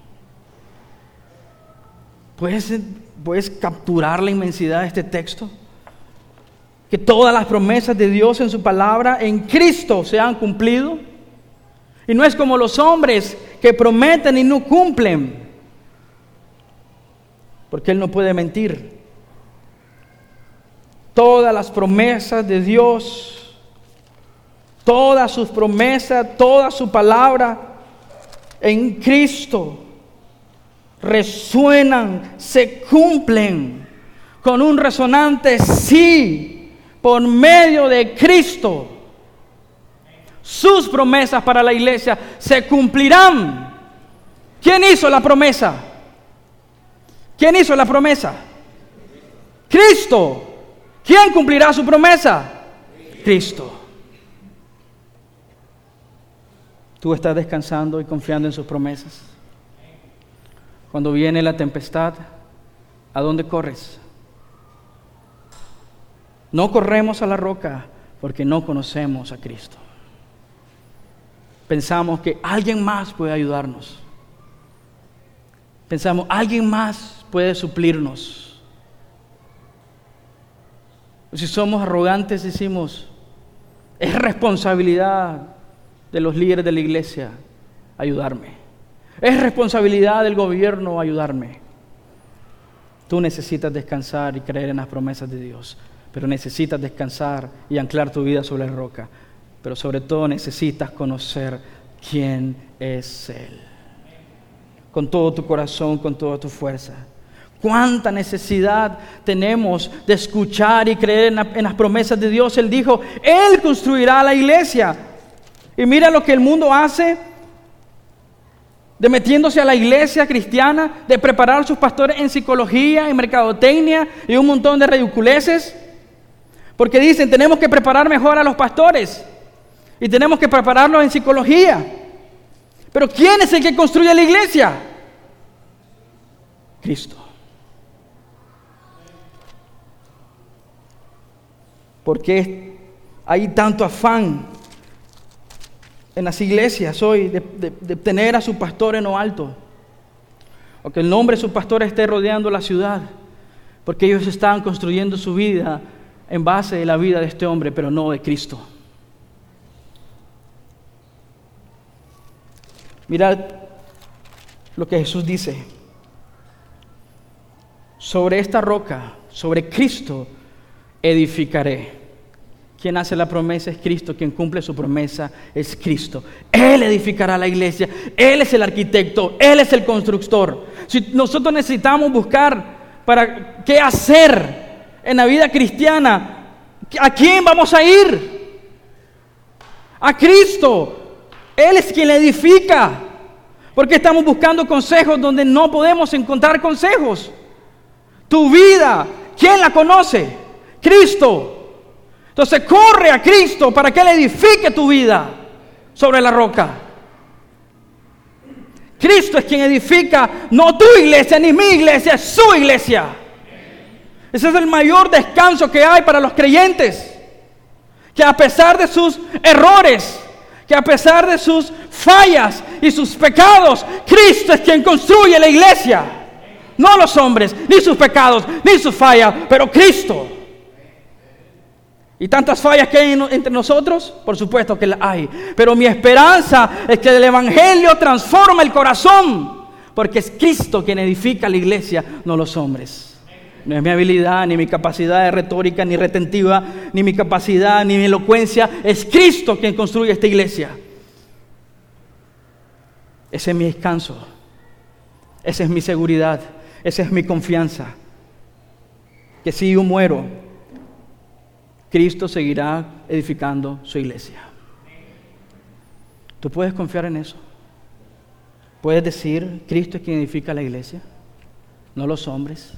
¿Puedes, ¿Puedes capturar la inmensidad de este texto? Que todas las promesas de Dios en su palabra en Cristo se han cumplido. Y no es como los hombres que prometen y no cumplen. Porque Él no puede mentir. Todas las promesas de Dios, todas sus promesas, toda su palabra en Cristo resuenan, se cumplen con un resonante sí por medio de Cristo. Sus promesas para la iglesia se cumplirán. ¿Quién hizo la promesa? ¿Quién hizo la promesa? Cristo. ¿Quién cumplirá su promesa? Cristo. Tú estás descansando y confiando en sus promesas. Cuando viene la tempestad, ¿a dónde corres? No corremos a la roca porque no conocemos a Cristo. Pensamos que alguien más puede ayudarnos. Pensamos, alguien más puede suplirnos. Si somos arrogantes, decimos, es responsabilidad de los líderes de la iglesia ayudarme. Es responsabilidad del gobierno ayudarme. Tú necesitas descansar y creer en las promesas de Dios, pero necesitas descansar y anclar tu vida sobre la roca. Pero sobre todo necesitas conocer quién es Él. Con todo tu corazón, con toda tu fuerza. Cuánta necesidad tenemos de escuchar y creer en, la, en las promesas de Dios. Él dijo, Él construirá la iglesia. Y mira lo que el mundo hace, de metiéndose a la iglesia cristiana, de preparar a sus pastores en psicología, en mercadotecnia y un montón de ridiculeces. Porque dicen, tenemos que preparar mejor a los pastores y tenemos que prepararlos en psicología. Pero ¿quién es el que construye la iglesia? Cristo. ¿Por qué hay tanto afán en las iglesias hoy de, de, de tener a su pastor en lo alto? O que el nombre de su pastor esté rodeando la ciudad. Porque ellos están construyendo su vida en base de la vida de este hombre, pero no de Cristo. Mirad lo que Jesús dice. Sobre esta roca, sobre Cristo, edificaré. Quien hace la promesa es Cristo, quien cumple su promesa es Cristo. Él edificará la iglesia, Él es el arquitecto, Él es el constructor. Si nosotros necesitamos buscar para qué hacer en la vida cristiana, ¿a quién vamos a ir? A Cristo. Él es quien le edifica. Porque estamos buscando consejos donde no podemos encontrar consejos. Tu vida, ¿quién la conoce? Cristo. Entonces corre a Cristo para que Él edifique tu vida sobre la roca. Cristo es quien edifica, no tu iglesia ni mi iglesia, es su iglesia. Ese es el mayor descanso que hay para los creyentes. Que a pesar de sus errores, que a pesar de sus fallas y sus pecados, Cristo es quien construye la iglesia. No los hombres, ni sus pecados, ni sus fallas, pero Cristo. ¿Y tantas fallas que hay entre nosotros? Por supuesto que las hay. Pero mi esperanza es que el Evangelio transforma el corazón. Porque es Cristo quien edifica la iglesia, no los hombres. No es mi habilidad, ni mi capacidad de retórica, ni retentiva, ni mi capacidad, ni mi elocuencia. Es Cristo quien construye esta iglesia. Ese es mi descanso. Esa es mi seguridad. Esa es mi confianza. Que si yo muero, Cristo seguirá edificando su iglesia. ¿Tú puedes confiar en eso? ¿Puedes decir, Cristo es quien edifica la iglesia? No los hombres.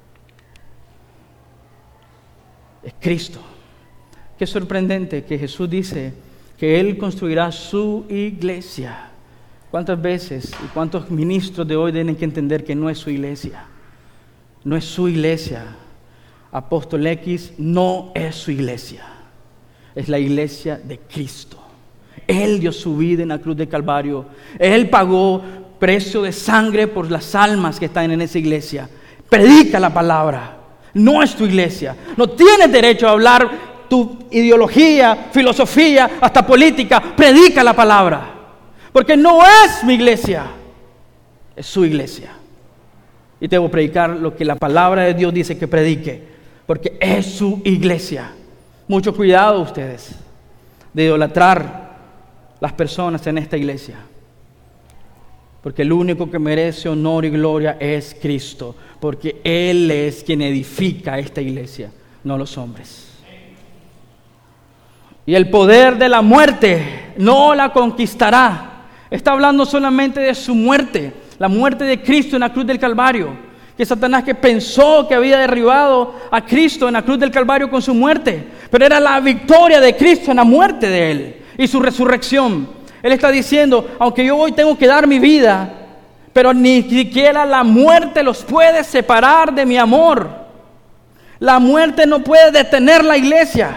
Es Cristo. Qué sorprendente que Jesús dice que Él construirá su iglesia. ¿Cuántas veces y cuántos ministros de hoy tienen que entender que no es su iglesia? No es su iglesia. Apóstol X no es su iglesia. Es la iglesia de Cristo. Él dio su vida en la cruz de Calvario. Él pagó precio de sangre por las almas que están en esa iglesia. Predica la palabra. No es tu iglesia. No tienes derecho a hablar tu ideología, filosofía, hasta política. Predica la palabra. Porque no es mi iglesia. Es su iglesia. Y debo predicar lo que la palabra de Dios dice que predique. porque es su iglesia. Mucho cuidado ustedes de idolatrar las personas en esta iglesia, porque el único que merece honor y gloria es Cristo, porque Él es quien edifica esta iglesia, no los hombres. Y el poder de la muerte no la conquistará. Está hablando solamente de su muerte, la muerte de Cristo en la cruz del Calvario. Que Satanás, que pensó que había derribado a Cristo en la cruz del Calvario con su muerte, pero era la victoria de Cristo en la muerte de Él y su resurrección. Él está diciendo, aunque yo hoy tengo que dar mi vida, pero ni siquiera la muerte los puede separar de mi amor. La muerte no puede detener la iglesia.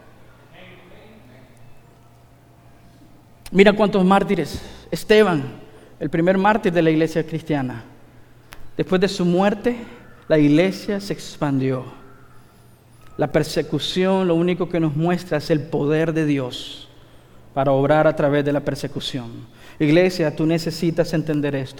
Mira cuántos mártires. Esteban, el primer mártir de la iglesia cristiana. Después de su muerte, la iglesia se expandió. La persecución lo único que nos muestra es el poder de Dios para obrar a través de la persecución. Iglesia, tú necesitas entender esto.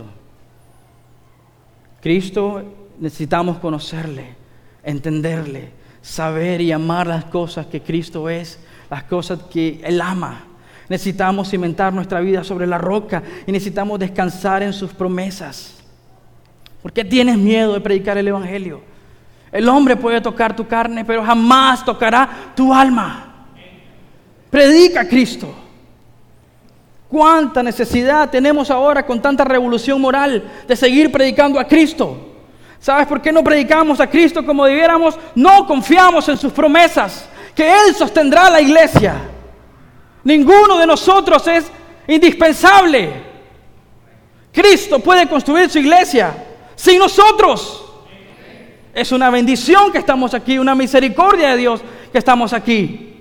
Cristo, necesitamos conocerle, entenderle, saber y amar las cosas que Cristo es, las cosas que Él ama. Necesitamos cimentar nuestra vida sobre la roca y necesitamos descansar en sus promesas. ¿Por qué tienes miedo de predicar el evangelio? El hombre puede tocar tu carne, pero jamás tocará tu alma. Predica a Cristo. ¿Cuánta necesidad tenemos ahora con tanta revolución moral de seguir predicando a Cristo? ¿Sabes por qué no predicamos a Cristo como debiéramos? No confiamos en sus promesas, que Él sostendrá la iglesia. Ninguno de nosotros es indispensable. Cristo puede construir su iglesia sin nosotros. Es una bendición que estamos aquí, una misericordia de Dios que estamos aquí.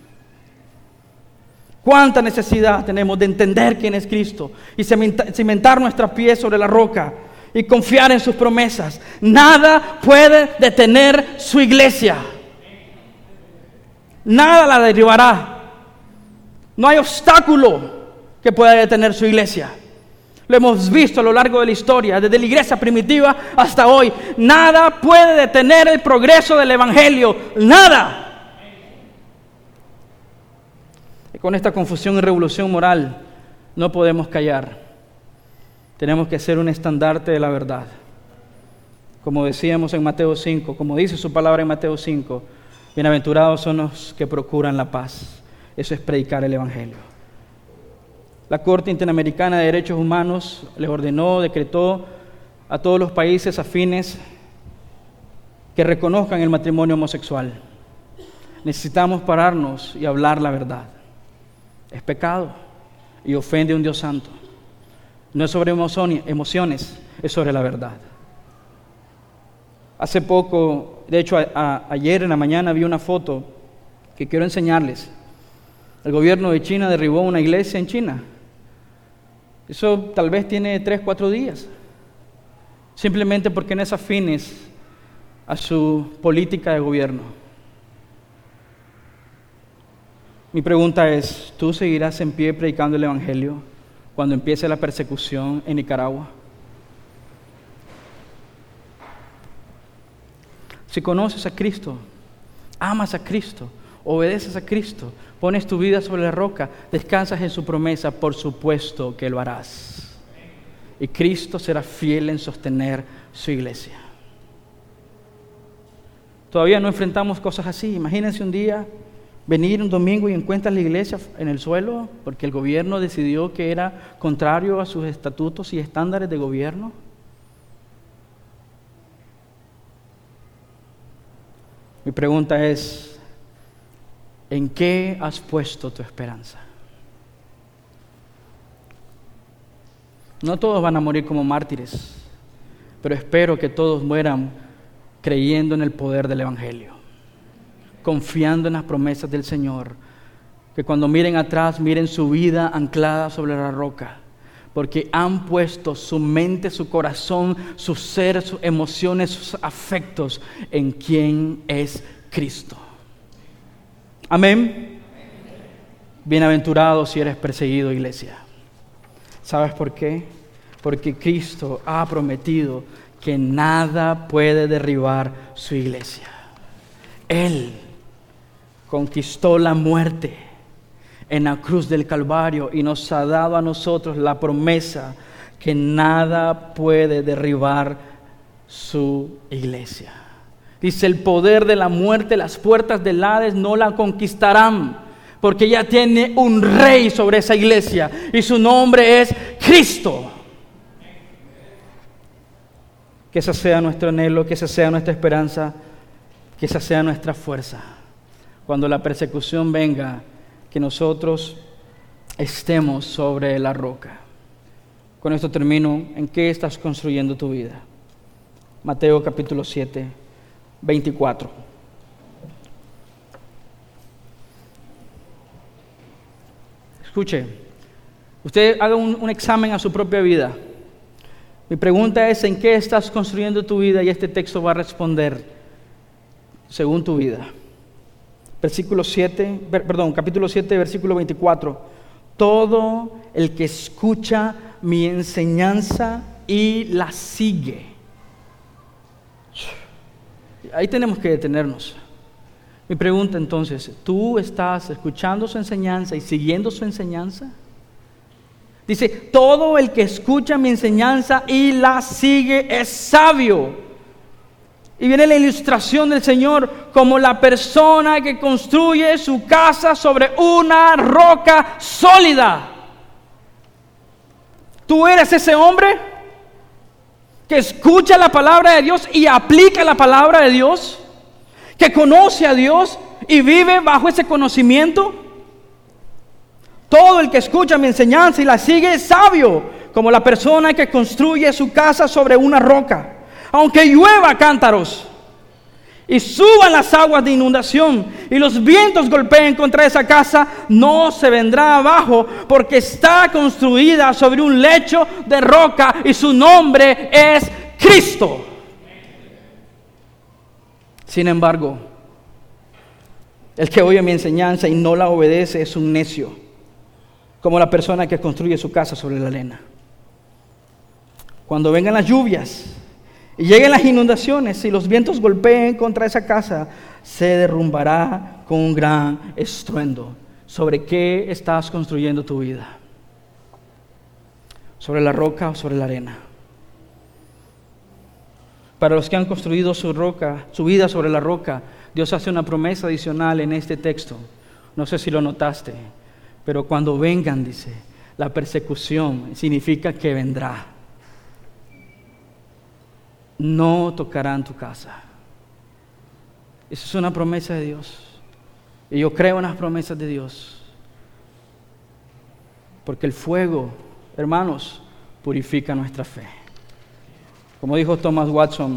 Cuánta necesidad tenemos de entender quién es Cristo y cimentar nuestros pies sobre la roca y confiar en sus promesas. Nada puede detener su iglesia. Nada la derribará. No hay obstáculo que pueda detener su iglesia. Lo hemos visto a lo largo de la historia, desde la iglesia primitiva hasta hoy. Nada puede detener el progreso del evangelio. Nada. Y con esta confusión y revolución moral no podemos callar. Tenemos que ser un estandarte de la verdad. Como decíamos en Mateo cinco, como dice su palabra en Mateo cinco, bienaventurados son los que procuran la paz. Eso es predicar el evangelio. La Corte Interamericana de Derechos Humanos le ordenó, decretó a todos los países afines que reconozcan el matrimonio homosexual. Necesitamos pararnos y hablar la verdad. Es pecado y ofende a un Dios santo. No es sobre emociones, es sobre la verdad. Hace poco, de hecho a, a, ayer en la mañana vi una foto que quiero enseñarles. El gobierno de China derribó una iglesia en China. Eso tal vez tiene tres, cuatro días. Simplemente porque no es afines a su política de gobierno. Mi pregunta es, ¿tú seguirás en pie predicando el evangelio cuando empiece la persecución en Nicaragua? Si conoces a Cristo, amas a Cristo, obedeces a Cristo, pones tu vida sobre la roca, descansas en su promesa, por supuesto que lo harás. Y Cristo será fiel en sostener su iglesia. Todavía no enfrentamos cosas así. Imagínense un día venir un domingo y encuentras la iglesia en el suelo porque el gobierno decidió que era contrario a sus estatutos y estándares de gobierno. Mi pregunta es, ¿en qué has puesto tu esperanza? No todos van a morir como mártires, pero espero que todos mueran creyendo en el poder del evangelio, confiando en las promesas del Señor, que cuando miren atrás, miren su vida anclada sobre la roca, porque han puesto su mente, su corazón, su ser, sus emociones, sus afectos en quién es Cristo. Amén. Bienaventurado si eres perseguido, iglesia. ¿Sabes por qué? Porque Cristo ha prometido que nada puede derribar su iglesia. Él conquistó la muerte en la cruz del Calvario y nos ha dado a nosotros la promesa que nada puede derribar su iglesia. Dice, el poder de la muerte, las puertas del Hades no la conquistarán, porque ya tiene un rey sobre esa iglesia y su nombre es Cristo. Que ese sea nuestro anhelo, que esa sea nuestra esperanza, que esa sea nuestra fuerza. Cuando la persecución venga, que nosotros estemos sobre la roca. Con esto termino. ¿En qué estás construyendo tu vida? Mateo capítulo siete, veinticuatro. Escuche, usted haga un, un examen a su propia vida. Mi pregunta es, ¿en qué estás construyendo tu vida? Y este texto va a responder según tu vida. Versículo siete, perdón, capítulo siete, versículo veinticuatro. Todo el que escucha mi enseñanza y la sigue. Ahí tenemos que detenernos. Mi pregunta entonces, ¿tú estás escuchando su enseñanza y siguiendo su enseñanza? Dice, todo el que escucha mi enseñanza y la sigue es sabio. Y viene la ilustración del Señor como la persona que construye su casa sobre una roca sólida. ¿Tú eres ese hombre que escucha la palabra de Dios y aplica la palabra de Dios? ¿Que conoce a Dios y vive bajo ese conocimiento? Todo el que escucha mi enseñanza y la sigue es sabio, como la persona que construye su casa sobre una roca. Aunque llueva cántaros y suban las aguas de inundación y los vientos golpeen contra esa casa, no se vendrá abajo, porque está construida sobre un lecho de roca y su nombre es Cristo. Sin embargo, el que oye mi enseñanza y no la obedece es un necio, como la persona que construye su casa sobre la arena. Cuando vengan las lluvias y lleguen las inundaciones y los vientos golpeen contra esa casa, se derrumbará con un gran estruendo. ¿Sobre qué estás construyendo tu vida? ¿Sobre la roca o sobre la arena? Para los que han construido su roca, su vida sobre la roca, Dios hace una promesa adicional en este texto. No sé si lo notaste, pero cuando vengan, dice, la persecución significa que vendrá. No tocarán tu casa. Esa es una promesa de Dios. Y yo creo en las promesas de Dios. Porque el fuego, hermanos, purifica nuestra fe. Como dijo Thomas Watson,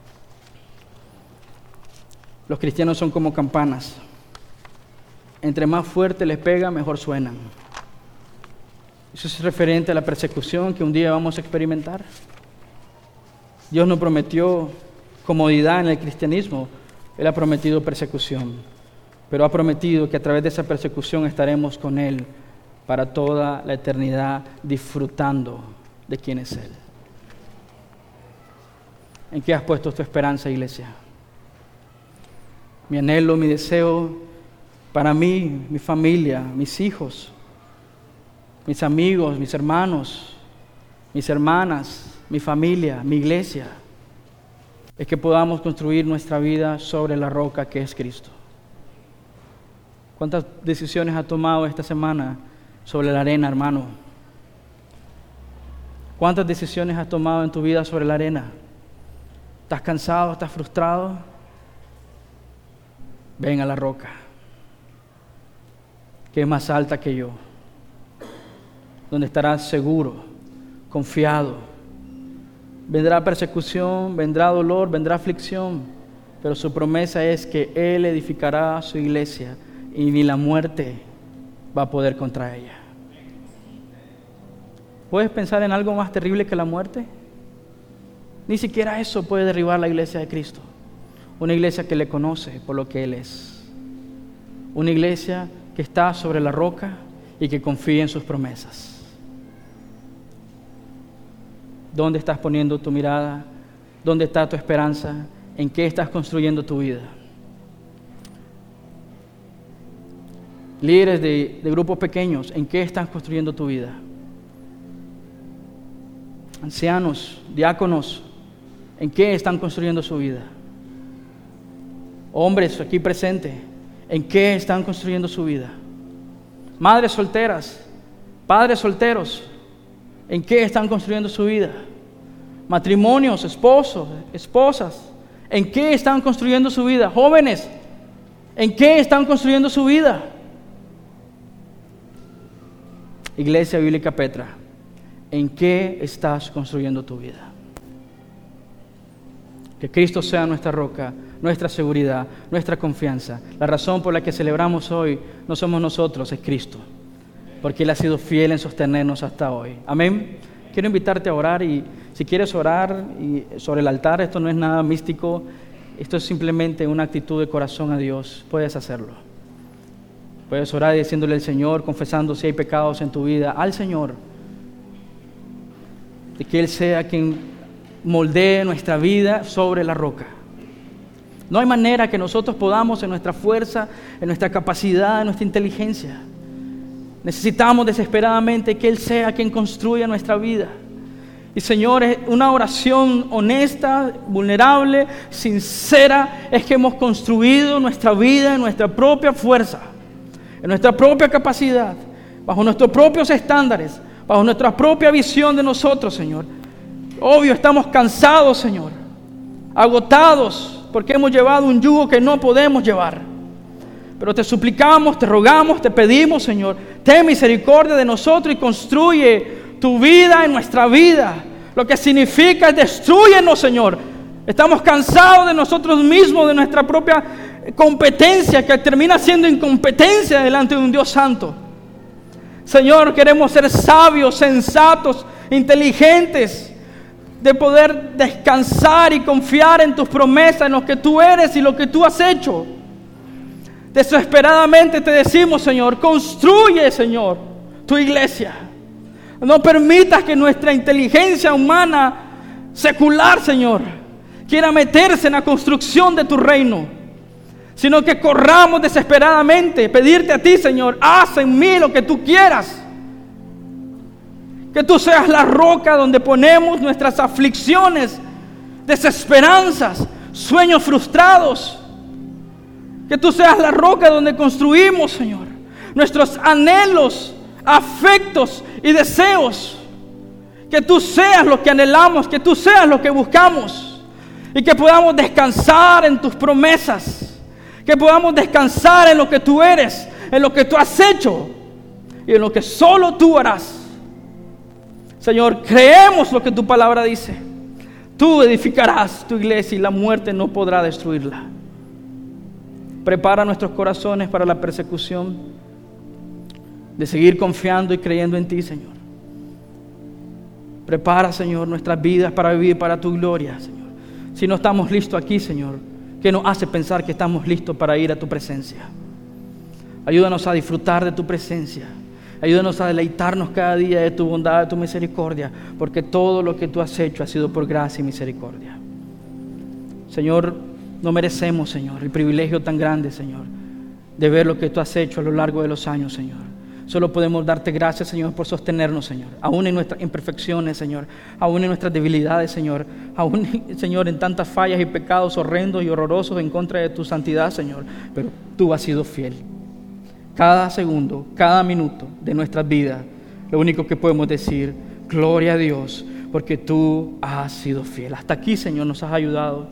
los cristianos son como campanas. Entre más fuerte les pega, mejor suenan. Eso es referente a la persecución que un día vamos a experimentar. Dios no prometió comodidad en el cristianismo, Él ha prometido persecución, pero ha prometido que a través de esa persecución estaremos con Él para toda la eternidad disfrutando de quién es Él. ¿En qué has puesto tu esperanza, iglesia? Mi anhelo, mi deseo para mí, mi familia, mis hijos, mis amigos, mis hermanos, mis hermanas, mi familia, mi iglesia, es que podamos construir nuestra vida sobre la roca que es Cristo. ¿Cuántas decisiones has tomado esta semana sobre la arena, hermano? ¿Cuántas decisiones has tomado en tu vida sobre la arena? ¿Estás cansado? ¿Estás frustrado? Ven a la roca, que es más alta que yo, donde estarás seguro, confiado. Vendrá persecución, vendrá dolor, vendrá aflicción, pero su promesa es que Él edificará su iglesia y ni la muerte va a poder contra ella. ¿Puedes pensar en algo más terrible que la muerte? Ni siquiera eso puede derribar la iglesia de Cristo. Una iglesia que le conoce por lo que Él es. Una iglesia que está sobre la roca y que confía en sus promesas. ¿Dónde estás poniendo tu mirada? ¿Dónde está tu esperanza? ¿En qué estás construyendo tu vida? líderes de, de grupos pequeños, ¿en qué están construyendo tu vida? Ancianos, diáconos, ¿en qué están construyendo su vida? Hombres aquí presentes, ¿en qué están construyendo su vida? Madres solteras, padres solteros, ¿en qué están construyendo su vida? Matrimonios, esposos, esposas, ¿en qué están construyendo su vida? Jóvenes, ¿en qué están construyendo su vida? Iglesia Bíblica Petra, ¿en qué estás construyendo tu vida? Que Cristo sea nuestra roca, nuestra seguridad, nuestra confianza. La razón por la que celebramos hoy no somos nosotros, es Cristo, porque Él ha sido fiel en sostenernos hasta hoy. Amén. Quiero invitarte a orar, y si quieres orar y sobre el altar, esto no es nada místico, esto es simplemente una actitud de corazón a Dios. Puedes hacerlo. Puedes orar diciéndole al Señor, confesando si hay pecados en tu vida, al Señor, de que Él sea quien moldee nuestra vida sobre la roca. No hay manera que nosotros podamos en nuestra fuerza, en nuestra capacidad, en nuestra inteligencia. Necesitamos desesperadamente que Él sea quien construya nuestra vida. Y Señor, es una oración honesta, vulnerable, sincera, es que hemos construido nuestra vida en nuestra propia fuerza, en nuestra propia capacidad, bajo nuestros propios estándares, bajo nuestra propia visión de nosotros, Señor. Obvio, estamos cansados, Señor, agotados, porque hemos llevado un yugo que no podemos llevar. Pero te suplicamos, te rogamos, te pedimos, Señor, ten misericordia de nosotros y construye tu vida en nuestra vida. Lo que significa es destrúyenos, Señor. Estamos cansados de nosotros mismos, de nuestra propia competencia, que termina siendo incompetencia delante de un Dios santo. Señor, queremos ser sabios, sensatos, inteligentes, de poder descansar y confiar en tus promesas, en lo que tú eres y lo que tú has hecho. Desesperadamente te decimos, Señor, construye, Señor, tu iglesia. No permitas que nuestra inteligencia humana secular, Señor, quiera meterse en la construcción de tu reino, sino que corramos desesperadamente, pedirte a ti, Señor, haz en mí lo que tú quieras. Que tú seas la roca donde ponemos nuestras aflicciones, desesperanzas, sueños frustrados. Que tú seas la roca donde construimos, Señor, nuestros anhelos, afectos y deseos. Que tú seas lo que anhelamos, que tú seas lo que buscamos, y que podamos descansar en tus promesas, que podamos descansar en lo que tú eres, en lo que tú has hecho y en lo que solo tú harás. Señor, creemos lo que tu palabra dice. Tú edificarás tu iglesia y la muerte no podrá destruirla. Prepara nuestros corazones para la persecución, de seguir confiando y creyendo en ti, Señor. Prepara, Señor, nuestras vidas para vivir para tu gloria, Señor. Si no estamos listos aquí, Señor, ¿qué nos hace pensar que estamos listos para ir a tu presencia? Ayúdanos a disfrutar de tu presencia. Ayúdanos a deleitarnos cada día de tu bondad, de tu misericordia, porque todo lo que tú has hecho ha sido por gracia y misericordia. Señor, no merecemos, Señor, el privilegio tan grande, Señor, de ver lo que tú has hecho a lo largo de los años, Señor. Solo podemos darte gracias, Señor, por sostenernos, Señor, aún en nuestras imperfecciones, Señor, aún en nuestras debilidades, Señor, aún, Señor, en tantas fallas y pecados horrendos y horrorosos en contra de tu santidad, Señor, pero tú has sido fiel. Cada segundo, cada minuto de nuestras vidas, lo único que podemos decir, gloria a Dios, porque tú has sido fiel. Hasta aquí, Señor, nos has ayudado.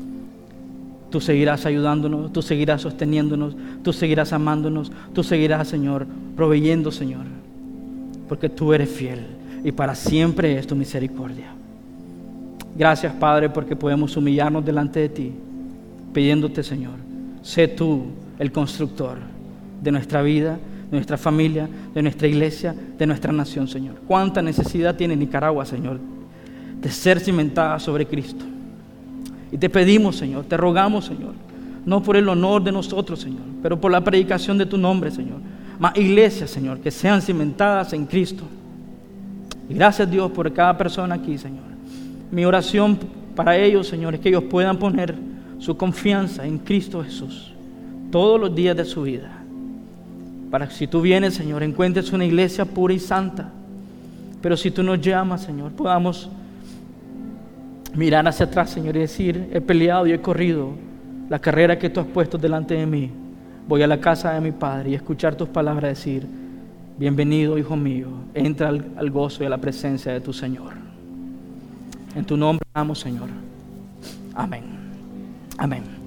Tú seguirás ayudándonos, tú seguirás sosteniéndonos, tú seguirás amándonos, tú seguirás, Señor, proveyendo, Señor, porque tú eres fiel y para siempre es tu misericordia. Gracias, Padre, porque podemos humillarnos delante de ti, pidiéndote, Señor, sé tú el constructor de nuestra vida, de nuestra familia, de nuestra iglesia, de nuestra nación, Señor. Cuánta necesidad tiene Nicaragua, Señor, de ser cimentada sobre Cristo. Y te pedimos, Señor, te rogamos, Señor, no por el honor de nosotros, Señor, pero por la predicación de tu nombre, Señor. Más iglesias, Señor, que sean cimentadas en Cristo. Y gracias, Dios, por cada persona aquí, Señor. Mi oración para ellos, Señor, es que ellos puedan poner su confianza en Cristo Jesús todos los días de su vida. para que si tú vienes, Señor, encuentres una iglesia pura y santa. Pero si tú nos llamas, Señor, podamos mirar hacia atrás, Señor, y decir: he peleado y he corrido la carrera que tú has puesto delante de mí. Voy a la casa de mi Padre y escuchar tus palabras decir: bienvenido, hijo mío, entra al, al gozo y a la presencia de tu Señor. En tu nombre amo, Señor. Amén. Amén.